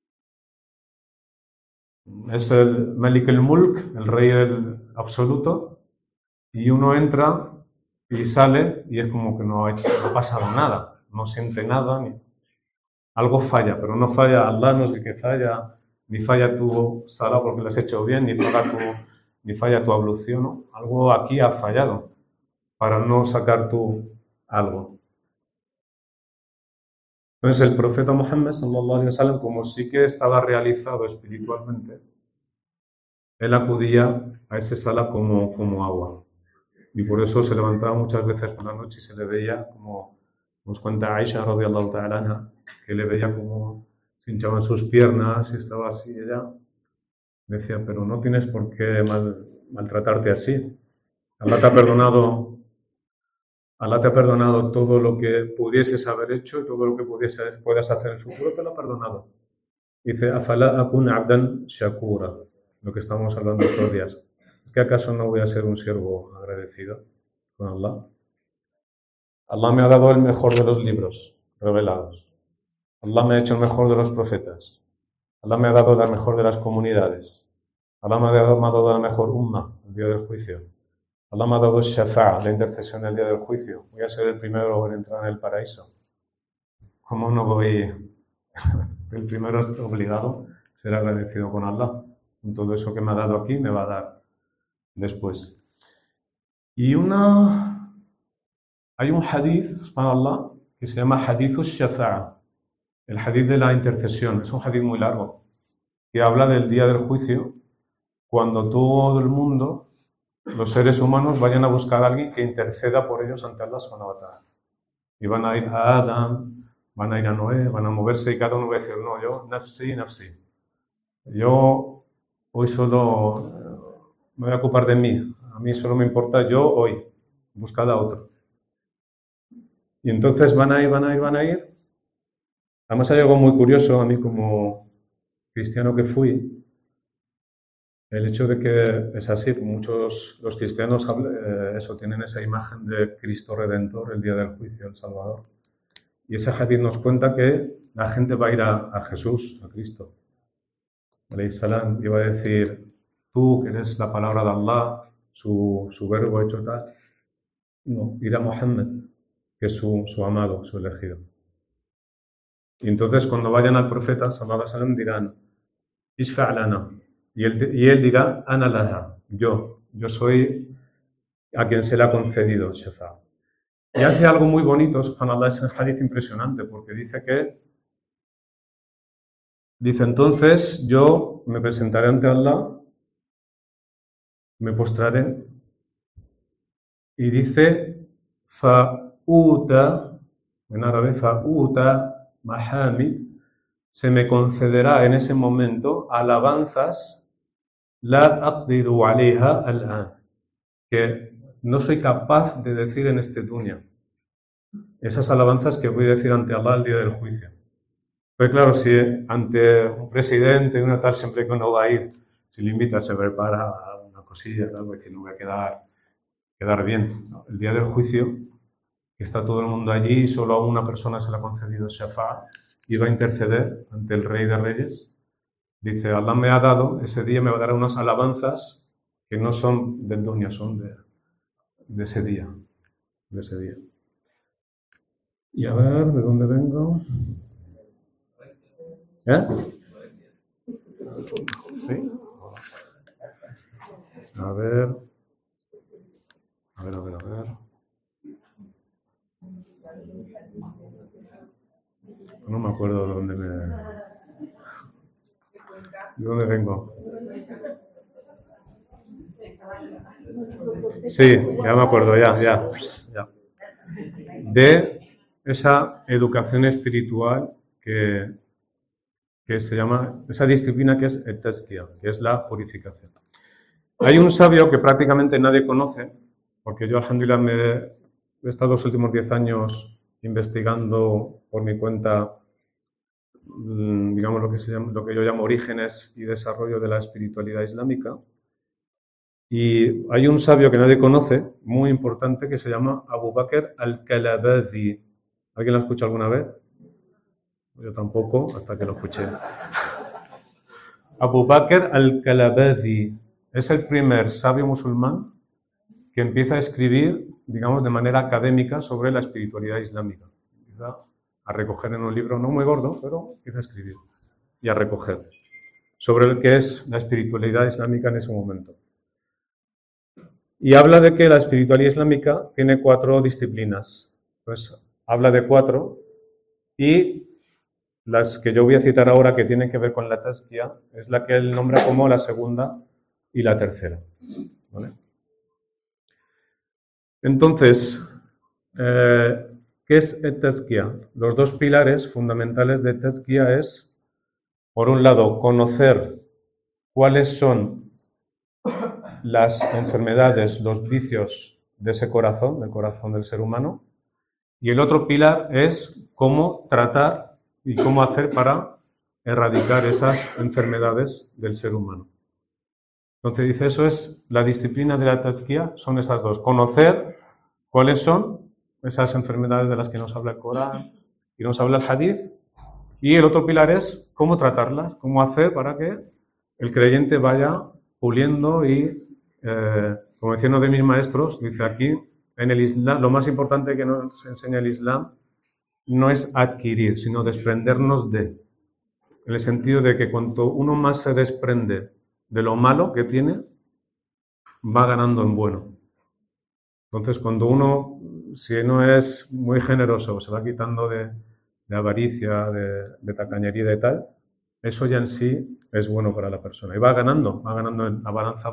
es el Malik el-Mulk, el rey absoluto, y uno entra y sale y es como que no ha pasado nada, no siente nada, algo falla, pero no falla Allah, no es el que falla, ni falla tu salá porque lo has hecho bien, ni falla ni falla tu ablución, ¿no? Algo aquí ha fallado para no sacar tú algo. Entonces el profeta Muhammad sallallahu alaihi wasallam, como sí que estaba realizado espiritualmente, él acudía a ese sala como agua. Y por eso se levantaba muchas veces por la noche y se le veía, como nos cuenta Aisha radhiyallahu ta'ala anha, que le veía como se hinchaban sus piernas y estaba así. Ella decía, pero no tienes por qué maltratarte así. Allah te ha perdonado todo lo que pudieses haber hecho y todo lo que puedas hacer en el futuro, te lo ha perdonado. Dice, afala akun abdan shakura, lo que estamos hablando estos días. ¿Qué acaso no voy a ser un siervo agradecido con Allah? Allah me ha dado el mejor de los libros revelados. Allah me ha hecho el mejor de los profetas. Allah me ha dado la mejor de las comunidades. Allah me ha dado la mejor umma el día del juicio. Allah me ha dado shafa'a, la intercesión el día del juicio. Voy a ser el primero en entrar en el paraíso. ¿Cómo no voy? El primero es obligado a ser agradecido con Allah. Con todo eso que me ha dado aquí, me va a dar después. Y hay un hadith, subhanallah, que se llama Hadithu Shafa'a, el hadith de la intercesión. Es un hadith muy largo, que habla del día del juicio, cuando todo el mundo, los seres humanos, vayan a buscar a alguien que interceda por ellos ante Allah subhanahu wa ta'ala. Y van a ir a Adam, van a ir a Noé, van a moverse y cada uno va a decir, no, yo, nafsi, nafsi. Yo hoy solo me voy a ocupar de mí. A mí solo me importa yo hoy. Buscad a otro. Y entonces van a ir. Además hay algo muy curioso a mí como cristiano que fui. El hecho de que es así, muchos los cristianos tienen esa imagen de Cristo Redentor, el día del juicio, el Salvador. Y ese hadith nos cuenta que la gente va a ir a Jesús, a Cristo. Alayhi salam, y va a decir, tú que eres la palabra de Allah, su verbo hecho tal. No, ir a Muhammad, que es su amado, su elegido. Y entonces cuando vayan al profeta, sallallahu alaihi wasallam, dirán, Ishfa' lana. Y él dirá, Ana laha, yo soy a quien se le ha concedido Shafa'. Y hace algo muy bonito, subhanallah, es un hadith impresionante, porque dice entonces yo me presentaré ante Allah, me postraré, y dice, fa'uta, en árabe, fa'uta mahamid, se me concederá en ese momento alabanzas la aqdiru alayha al-an, que no soy capaz de decir en este dunya. Esas alabanzas que voy a decir ante Allah el día del juicio. Pero claro, si ante un presidente, una tal, siempre que uno va a ir, si le invita, se prepara una cosilla, tal, voy a decir, no voy a quedar bien. No, el día del juicio, que está todo el mundo allí y solo a una persona se le ha concedido Shafa'a y va a interceder ante el Rey de Reyes. Dice, Allah me ha dado, ese día me va a dar unas alabanzas que no son del dunya, son de ese día. Y a ver, ¿de dónde vengo? ¿Sí? A ver. No me acuerdo de dónde vengo. Sí, ya me acuerdo, ya. De esa educación espiritual que se llama, esa disciplina que es el tazkiya, que es la purificación. Hay un sabio que prácticamente nadie conoce, porque yo, alhamdulillah, he estado los últimos 10 años investigando por mi cuenta, digamos, lo que yo llamo orígenes y desarrollo de la espiritualidad islámica. Y hay un sabio que nadie conoce, muy importante, que se llama Abu Bakr al-Kalabadhi. ¿Alguien lo ha escuchado alguna vez? Yo tampoco, hasta que lo escuché. Abu Bakr al-Kalabadhi es el primer sabio musulmán que empieza a escribir, digamos, de manera académica sobre la espiritualidad islámica. Empieza a recoger en un libro, no muy gordo, pero empieza a escribir y a recoger sobre el que es la espiritualidad islámica en ese momento. Y habla de que la espiritualidad islámica tiene 4 disciplinas. Pues habla de 4 y las que yo voy a citar ahora que tienen que ver con la tazkiya es la que él nombra como la segunda y la tercera. ¿Vale? Entonces, ¿qué es el tazkiya? Los 2 pilares fundamentales de tazkiya es, por un lado, conocer cuáles son las enfermedades, los vicios de ese corazón, del corazón del ser humano, y el otro pilar es cómo tratar y cómo hacer para erradicar esas enfermedades del ser humano. Entonces dice, eso es la disciplina de la tazkiya, son esas 2. Conocer cuáles son esas enfermedades de las que nos habla el Corán y nos habla el Hadith. Y el otro pilar es cómo tratarlas, cómo hacer para que el creyente vaya puliendo y, como decía uno de mis maestros, dice aquí, en el Islam, lo más importante que nos enseña el Islam no es adquirir, sino desprendernos de. En el sentido de que cuanto uno más se desprende de lo malo que tiene, va ganando en bueno. Entonces, cuando uno, si no es muy generoso, se va quitando de avaricia, de tacañería y tal, eso ya en sí es bueno para la persona. Y va ganando, la balanza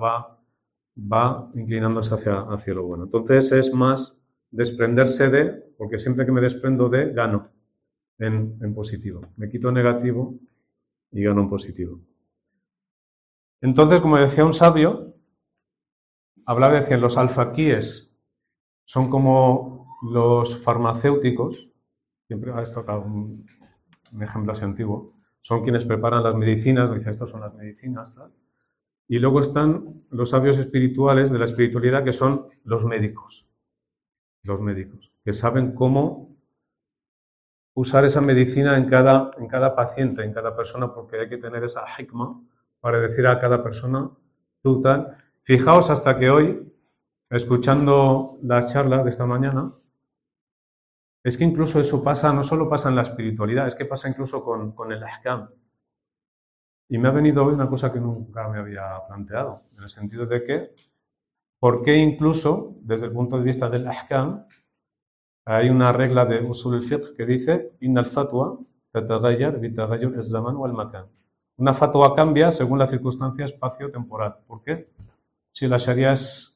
va inclinándose hacia lo bueno. Entonces, es más desprenderse de, porque siempre que me desprendo de, gano en positivo. Me quito negativo y gano en positivo. Entonces, como decía un sabio, decía, los alfaquíes son como los farmacéuticos, siempre esto acá un ejemplo así antiguo, son quienes preparan las medicinas, dicen, estas son las medicinas, tal. Y luego están los sabios espirituales de la espiritualidad, que son los médicos, que saben cómo usar esa medicina en cada paciente, en cada persona, porque hay que tener esa hikma para decir a cada persona, tú tal. Fijaos hasta que hoy, escuchando las charlas de esta mañana, es que incluso eso pasa, no solo pasa en la espiritualidad, es que pasa incluso con el ahkam. Y me ha venido hoy una cosa que nunca me había planteado, en el sentido de que, ¿por qué incluso, desde el punto de vista del ahkam, hay una regla de usul al-fiqh que dice Inna al-fatwa tataghayyar bitaghayyur az-zaman wal-makan. Una fatwa cambia según la circunstancia espacio-temporal. ¿Por qué? Si la sharia es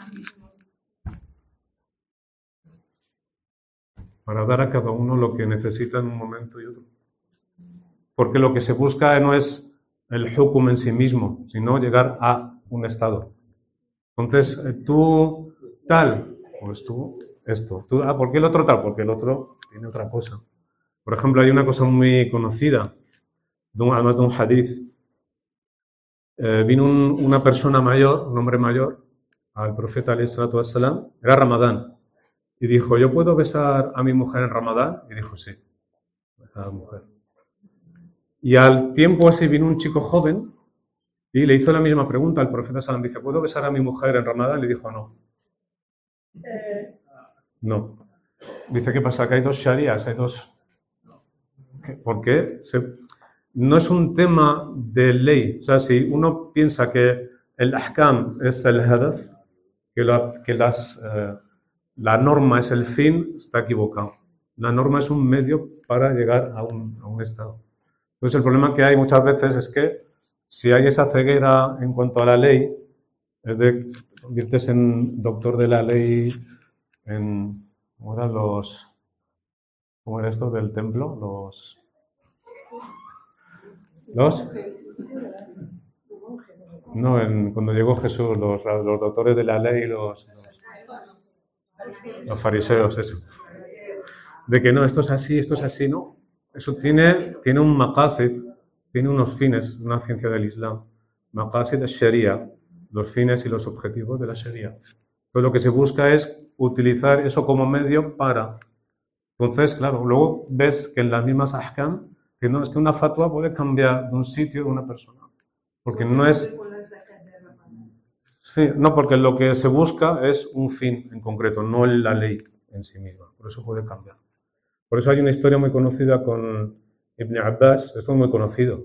para dar a cada uno lo que necesita en un momento y otro. Porque lo que se busca no es el hukum en sí mismo, sino llegar a un estado. Entonces, tú tal, pues tú esto. Tú, ¿por qué el otro tal? Porque el otro tiene otra cosa. Por ejemplo, hay una cosa muy conocida, además de un hadith. Vino una persona mayor, un hombre mayor, al profeta alayhi salatu wassalam, era Ramadán, y dijo, ¿yo puedo besar a mi mujer en Ramadán? Y dijo, sí, besar a la mujer. Y al tiempo así vino un chico joven y le hizo la misma pregunta al profeta sallam, dice, ¿puedo besar a mi mujer en Ramadán? Y le dijo, no. No. Dice, ¿qué pasa? Que hay 2 sharías, hay 2... ¿Por qué? No es un tema de ley. O sea, si uno piensa que el ahkam es el hadaf, la norma es el fin, está equivocado. La norma es un medio para llegar a un estado. Entonces, el problema que hay muchas veces es que si hay esa ceguera en cuanto a la ley, es de conviertes en doctor de la ley, ¿cómo era esto del templo? Cuando llegó Jesús, los doctores de la ley, los fariseos, eso. De que no, esto es así, ¿no? Eso tiene un maqasid, tiene unos fines, una ciencia del Islam. Maqasid es Sharia, los fines y los objetivos de la Sharia. Entonces lo que se busca es utilizar eso como medio para... Entonces, claro, luego ves que en las mismas ahkam, que no, es que una fatwa puede cambiar de un sitio de una persona. Porque no es... Sí, no, porque lo que se busca es un fin en concreto, no la ley en sí misma. Por eso puede cambiar. Por eso hay una historia muy conocida con Ibn Abbas, esto es muy conocido,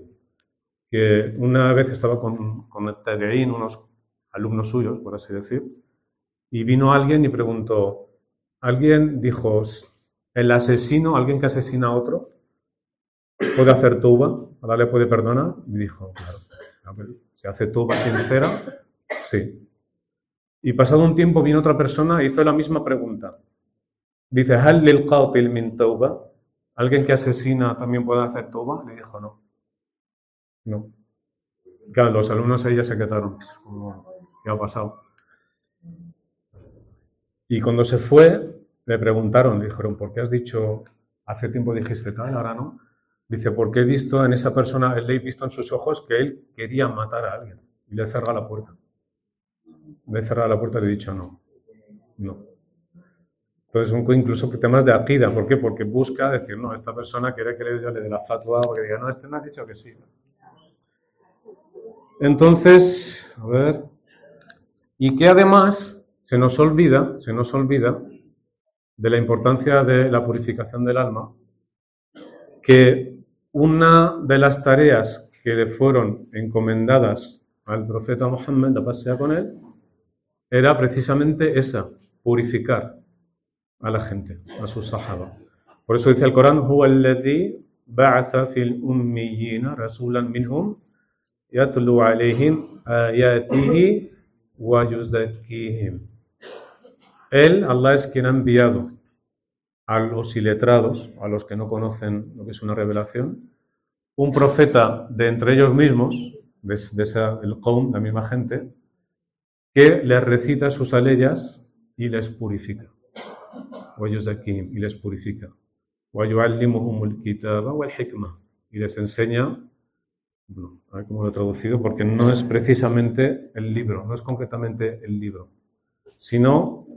que una vez estaba con el tabi'in, unos alumnos suyos, por así decir, y vino alguien y preguntó, alguien dijo, el asesino, alguien que asesina a otro, ¿puede hacer tauba? ¿Allah le puede perdonar? Y dijo, claro, si hace tauba sincera, sí. Y pasado un tiempo vino otra persona e hizo la misma pregunta. Dice, ¿hal lil qatil min tauba? ¿Alguien que asesina también puede hacer tauba? Le dijo, no. No. Claro, los alumnos ahí ya se quedaron. ¿Qué ha pasado? Y cuando se fue, le preguntaron, le dijeron, ¿por qué has dicho, hace tiempo dijiste tal, ahora no? Dice, porque he visto en esa persona, le he visto en sus ojos que él quería matar a alguien. Y le he cerrado la puerta. Le he cerrado la puerta y le he dicho, no. No. Entonces, incluso temas de aqida. ¿Por qué? Porque busca decir, no, esta persona quiere que le dé la fatwa, porque diga, no, este me ha dicho que sí. Entonces, a ver, y que además se nos olvida de la importancia de la purificación del alma, que una de las tareas que le fueron encomendadas al profeta Muhammad, la paz sea con él, era precisamente esa, purificar a la gente, a sus sahaba. Por eso dice el Corán, huwa alladhi ba'atha fil ummiyina rasulan minhum yatlu alayhim ayatihi wa yuzakkihim. Él, Allah, es quien ha enviado a los iletrados, a los que no conocen lo que es una revelación, un profeta de entre ellos mismos, el Qawm, la misma gente, que les recita sus aleyas y les purifica. Wa yuzakkihim, y les purifica. Wa yu'allimuhumul kitaba wal hikma, y les enseña, bueno, a ver cómo lo he traducido, porque no es precisamente el libro, no es concretamente el libro, sino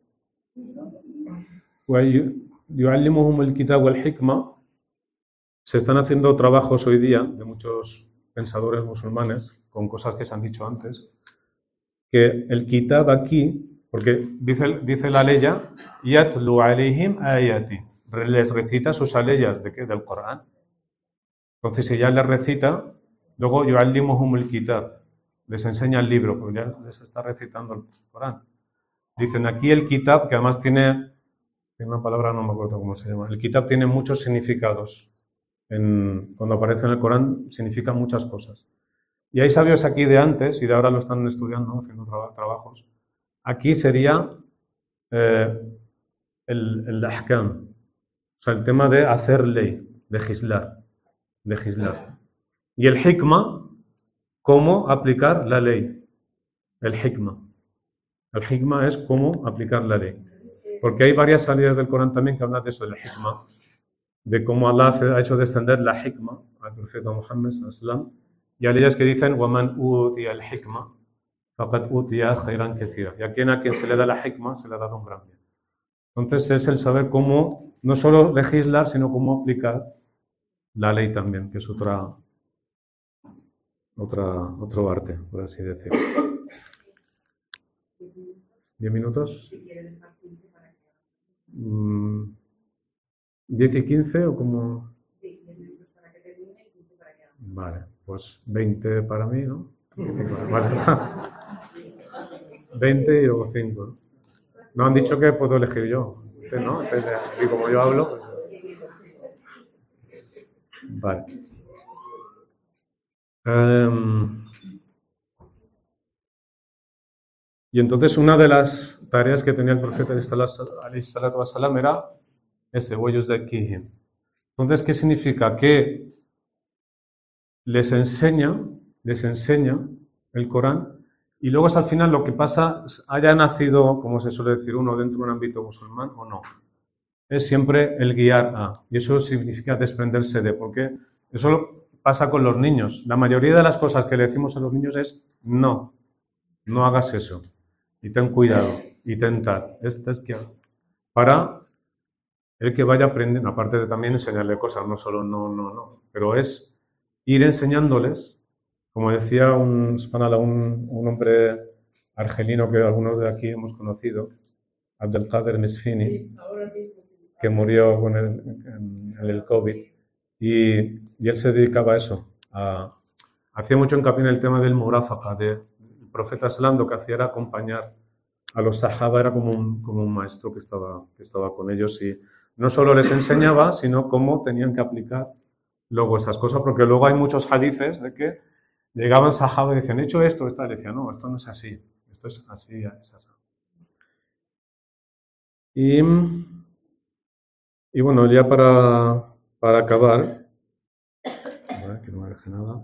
yu'allimuhumul kitaba wal hikma. Se están haciendo trabajos hoy día de muchos pensadores musulmanes con cosas que se han dicho antes, que el kitab aquí, porque dice la leya, yatlu alayhim ayati, les recita sus aleyas, ¿de qué? Del Corán. Entonces, si ya les recita, luego yu'allimuhumul kitab, les enseña el libro, porque ya les está recitando el Corán. Dicen aquí el kitab, que además tiene una palabra, no me acuerdo cómo se llama, el kitab tiene muchos significados. Cuando aparece en el Corán significan muchas cosas. Y hay sabios aquí de antes, y de ahora lo están estudiando, haciendo trabajos. Aquí sería el ahkam, o sea, el tema de hacer ley, legislar. Y el hikma, cómo aplicar la ley. El hikma. El hikma es cómo aplicar la ley. Porque hay varias salidas del Corán también que hablan de eso, del hikma, de cómo Allah ha hecho descender la hikma al profeta Muhammad sallallahu alaihi wasallam, y hay leyes que dicen وَمَنْ أُوتِيَ الْحِكْمَةَ فَقَدْ أُوتِيَ خَيْرًا كَثِيرًا, y a quien se le da la hikma se le ha dado un gran bien. Entonces es el saber cómo no solo legislar, sino cómo aplicar la ley también, que es otro arte, por así decirlo. 10 minutos. 10 y 15 o como...
Sí, 10 minutos para que termine y 15 para que haga.
Vale, pues 20 para mí, ¿no? Vale. 20 y luego 5, ¿no? No han dicho que puedo elegir yo, ¿no? Y como yo hablo... Pues... Vale. Y entonces una de las tareas que tenía el profeta alayhi salatu wassalam era ese, wa yuzakkihim. Entonces, ¿qué significa? Que les enseña el Corán, y luego es al final lo que pasa, haya nacido, como se suele decir, uno dentro de un ámbito musulmán o no. Es siempre el guiar a, y eso significa desprenderse de, porque eso pasa con los niños. La mayoría de las cosas que le decimos a los niños es no hagas eso, y ten cuidado, y ten tal. Este es que para el que vaya aprendiendo, aparte de también enseñarle cosas, no solo no, pero es ir enseñándoles, como decía un hombre argelino que algunos de aquí hemos conocido, Abdelkader Mesfini, que murió en el COVID, y él se dedicaba a eso, hacía mucho hincapié en el tema del murafaqa, del profeta sallam, lo que hacía era acompañar a los sahaba era como un maestro que estaba con ellos y no solo les enseñaba, sino cómo tenían que aplicar luego esas cosas, porque luego hay muchos hadices de que llegaban sahaba y decían, he hecho esto, y decían, no, esto no es así, esto es así, es así. Y bueno, ya para acabar, a ver, que no me deje nada.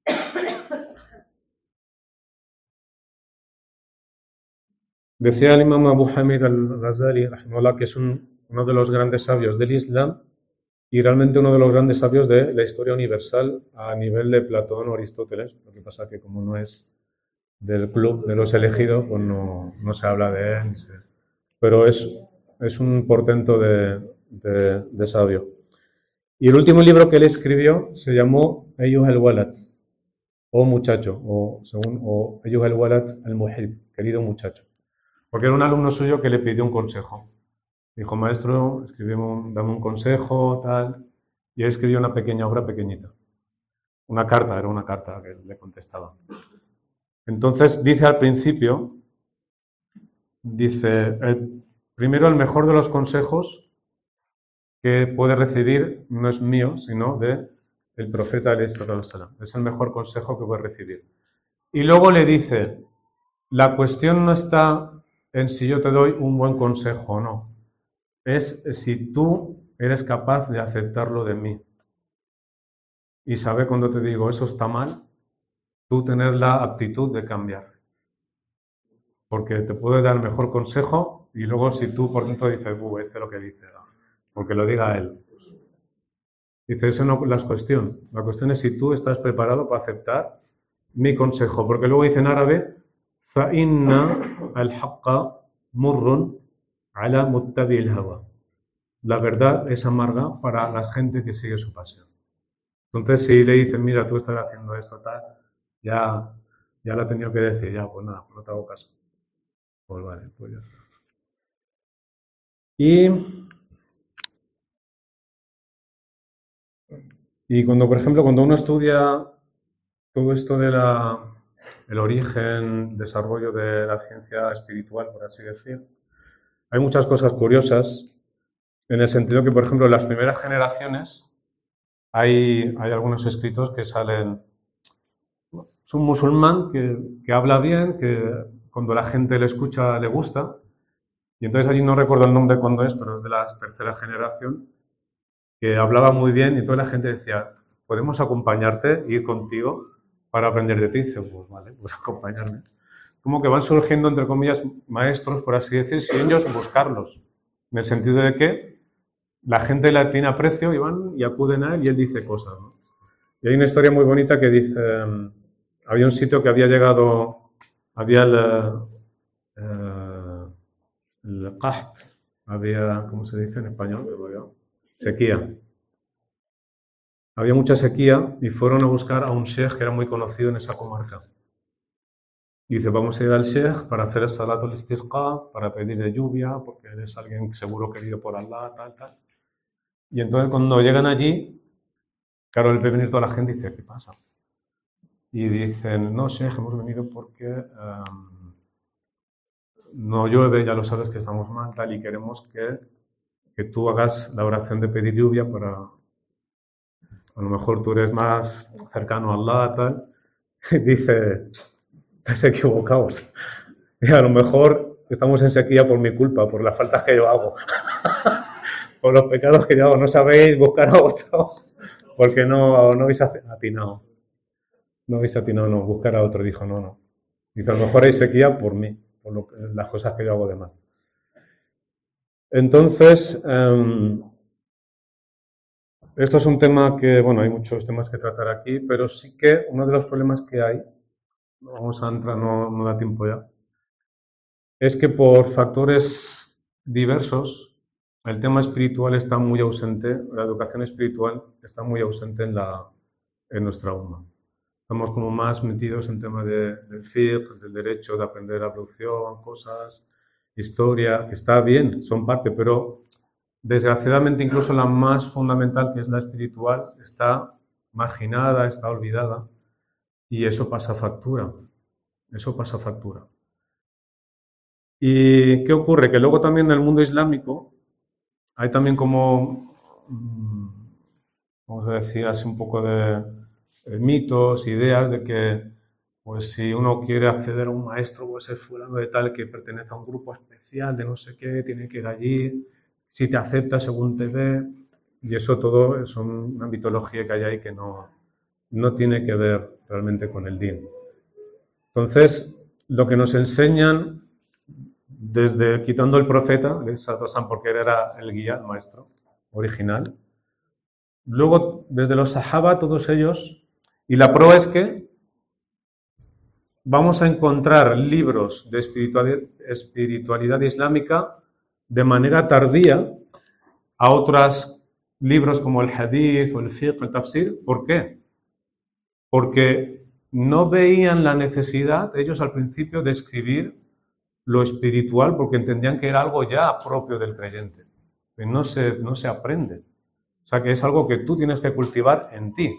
Decía el imam Abu Hamid al-Ghazali, rahimahullah, que es uno de los grandes sabios del Islam y realmente uno de los grandes sabios de la historia universal a nivel de Platón o Aristóteles. Lo que pasa que como no es del club de los elegidos, pues no se habla de él. Pero es un portento de sabio. Y el último libro que él escribió se llamó Ayyuha al-Walad, o muchacho, o Ayyuha al-Walad al-Muhib, querido muchacho. Porque era un alumno suyo que le pidió un consejo. Dijo, maestro, dame un consejo, tal. Y él escribió una pequeña obra pequeñita. Era una carta que le contestaba. Entonces dice al principio, primero el mejor de los consejos que puede recibir no es mío, sino del profeta alayhi salatu wassalam. Es el mejor consejo que puede recibir. Y luego le dice, la cuestión no está en si yo te doy un buen consejo o no. Es si tú eres capaz de aceptarlo de mí. Y sabe cuando te digo eso está mal, tú tener la aptitud de cambiar. Porque te puede dar mejor consejo y luego si tú por dentro dices, este es lo que dice, porque lo diga él. Dice, eso no es la cuestión. La cuestión es si tú estás preparado para aceptar mi consejo. Porque luego dice en árabe, فَإِنَّ الْحَقَّ مُرٌّ عَلَى مُتَّبِعِ الْهَوَى. La verdad es amarga para la gente que sigue su pasión. Entonces, si le dicen, mira, tú estás haciendo esto, tal, ya lo he tenido que decir, ya, pues nada, no te hago caso. Pues vale, pues ya está. Y cuando, por ejemplo, cuando uno estudia todo esto el origen, desarrollo de la ciencia espiritual, por así decir, hay muchas cosas curiosas, en el sentido que, por ejemplo, en las primeras generaciones hay algunos escritos que salen. Es un musulmán que habla bien, que cuando la gente le escucha le gusta, y entonces allí no recuerdo el nombre cuándo es, pero es de la tercera generación, que hablaba muy bien y toda la gente decía, ¿podemos acompañarte, ir contigo para aprender de ti? Y dice, pues vale, pues acompañarme. Como que van surgiendo, entre comillas, maestros, por así decir, sin ellos buscarlos, en el sentido de que la gente le tiene aprecio y van y acuden a él y él dice cosas, ¿no? Y hay una historia muy bonita que dice, había un sitio que había llegado, había el qaht, había, ¿cómo se dice en español? Sequía. Había mucha sequía y fueron a buscar a un sheikh que era muy conocido en esa comarca. Y dice, vamos a ir al sheikh para hacer el salatul istisqa, para pedirle lluvia, porque él es alguien seguro querido por Allah, tal. Y entonces cuando llegan allí, claro, el ve venir toda la gente y dice, ¿qué pasa? Y dicen, no, sheikh, hemos venido porque no llueve, ya lo sabes que estamos mal, tal, y queremos que tú hagas la oración de pedir lluvia para... A lo mejor tú eres más cercano a Allah, tal. Y dice, estáis equivocados. Y a lo mejor estamos en sequía por mi culpa, por las faltas que yo hago. Por los pecados que yo hago. No sabéis buscar a otro, porque no habéis atinado. No habéis atinado, no, buscar a otro. Dijo, no. Dice, a lo mejor hay sequía por mí, por las cosas que yo hago de mal. Entonces, esto es un tema que, bueno, hay muchos temas que tratar aquí, pero sí que uno de los problemas que hay, vamos a entrar, no da tiempo ya, es que por factores diversos el tema espiritual está muy ausente, la educación espiritual está muy ausente en nuestra umma. Estamos como más metidos en temas del fiqh, del derecho, de aprender la producción, cosas, historia, que está bien, son parte, pero desgraciadamente incluso la más fundamental, que es la espiritual, está marginada, está olvidada y eso pasa factura. ¿Y qué ocurre? Que luego también en el mundo islámico hay también como, vamos a decir así, un poco de mitos, ideas de que pues si uno quiere acceder a un maestro, pues es fulano de tal que pertenece a un grupo especial de no sé qué, tiene que ir allí, si te acepta según te ve, y eso todo es una mitología que hay ahí que no tiene que ver realmente con el din. Entonces, lo que nos enseñan, desde quitando el profeta, porque él era el guía, el maestro original, luego desde los sahaba, todos ellos, y la prueba es que vamos a encontrar libros de espiritualidad islámica de manera tardía a otros libros como el hadith o el fiqh, el tafsir. ¿Por qué? Porque no veían la necesidad ellos al principio de escribir lo espiritual porque entendían que era algo ya propio del creyente, que no se aprende. O sea, que es algo que tú tienes que cultivar en ti,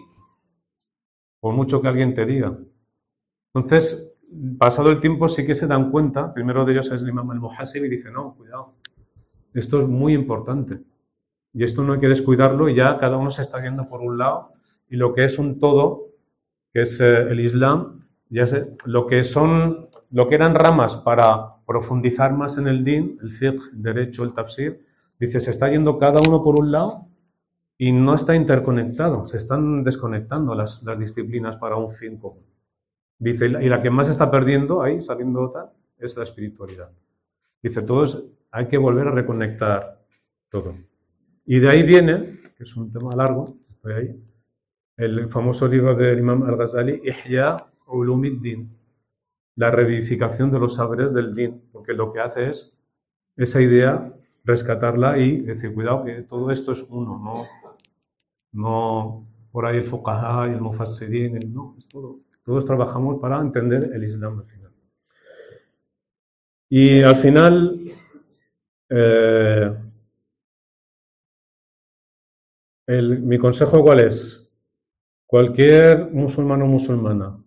por mucho que alguien te diga. Entonces, pasado el tiempo sí que se dan cuenta, primero de ellos es el Imam al-Muhasib y dice, no, cuidado, esto es muy importante y esto no hay que descuidarlo y ya cada uno se está yendo por un lado y lo que es un todo, que es el Islam, lo que eran ramas para profundizar más en el din, el fiqh, el derecho, el tafsir, dice, se está yendo cada uno por un lado y no está interconectado, se están desconectando las disciplinas para un fin común. Dice, y la que más está perdiendo ahí, sabiendo tal, es la espiritualidad. Dice, hay que volver a reconectar todo. Y de ahí viene, que es un tema largo, estoy ahí, el famoso libro del Imam al-Ghazali, Ihya Ulumuddin, la revivificación de los saberes del din, porque lo que hace es esa idea, rescatarla y decir, cuidado, que todo esto es uno, no por ahí el fuqaha y el mufassirin, no, es todo. Todos trabajamos para entender el Islam al final. Y al final, mi consejo ¿cuál es? Cualquier musulmán o musulmana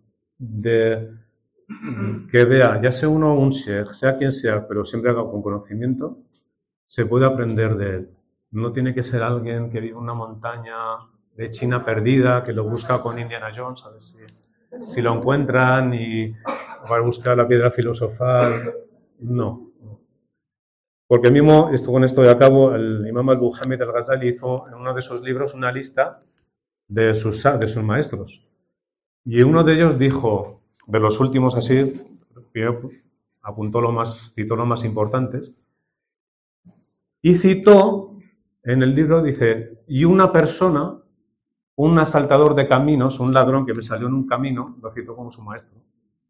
que vea, ya sea uno o un sheikh, sea quien sea, pero siempre haga con conocimiento, se puede aprender de él. No tiene que ser alguien que vive en una montaña de China perdida, que lo busca con Indiana Jones, a ver si lo encuentran y va a buscar la piedra filosofal. No. Porque mismo, con esto de acabo, el Imam al-Muhammad al-Ghazali hizo en uno de sus libros una lista de sus maestros. Y uno de ellos dijo, de los últimos así, citó lo más importantes, y citó en el libro, dice, y una persona, un asaltador de caminos, un ladrón que me salió en un camino, lo citó como su maestro,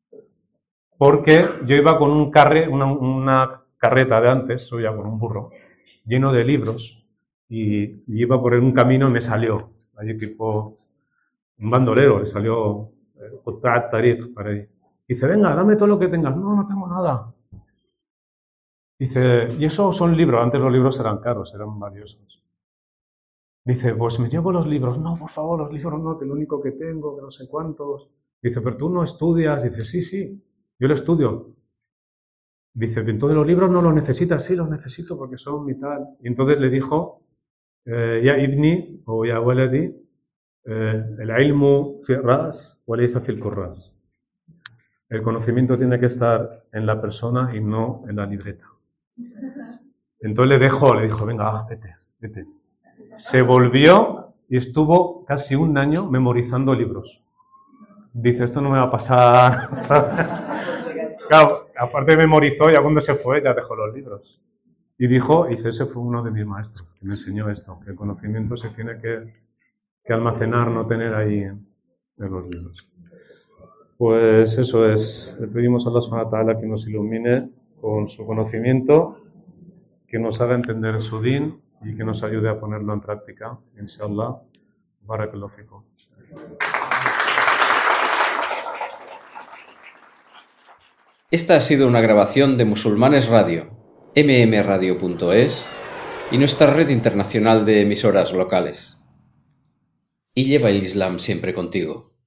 porque yo iba con una carreta de antes, suya con un burro, lleno de libros, y iba por un camino y me salió, allí tipo un bandolero, le salió Tariq para ahí. Dice, venga, dame todo lo que tengas. No tengo nada. Dice, y eso son libros, antes los libros eran caros, eran valiosos. Dice, pues me llevo los libros. No, por favor, los libros no, que lo único que tengo, que no sé cuántos. Dice, pero tú no estudias. Dice, sí, yo lo estudio. Dice, entonces los libros no los necesitas. Sí, los necesito porque son mi tal. Y entonces le dijo, ya ibni, o ya waladi, el ilmu fi ras, wa laysa fil kurras. El conocimiento tiene que estar en la persona y no en la libreta. Entonces le dijo, venga, vete. Se volvió y estuvo casi un año memorizando libros. Dice, esto no me va a pasar. Claro, aparte memorizó, ya cuando se fue, ya dejó los libros. Y dice, ese fue uno de mis maestros que me enseñó esto, que el conocimiento se tiene que almacenar, no tener ahí en los libros. Pues eso es, le pedimos a Allah subhanahu wa ta'ala que nos ilumine con su conocimiento, que nos haga entender su din y que nos ayude a ponerlo en práctica, inshallah. Barakallahu fikum.
Esta ha sido una grabación de Musulmanes Radio, mmradio.es y nuestra red internacional de emisoras locales. Y lleva el Islam siempre contigo.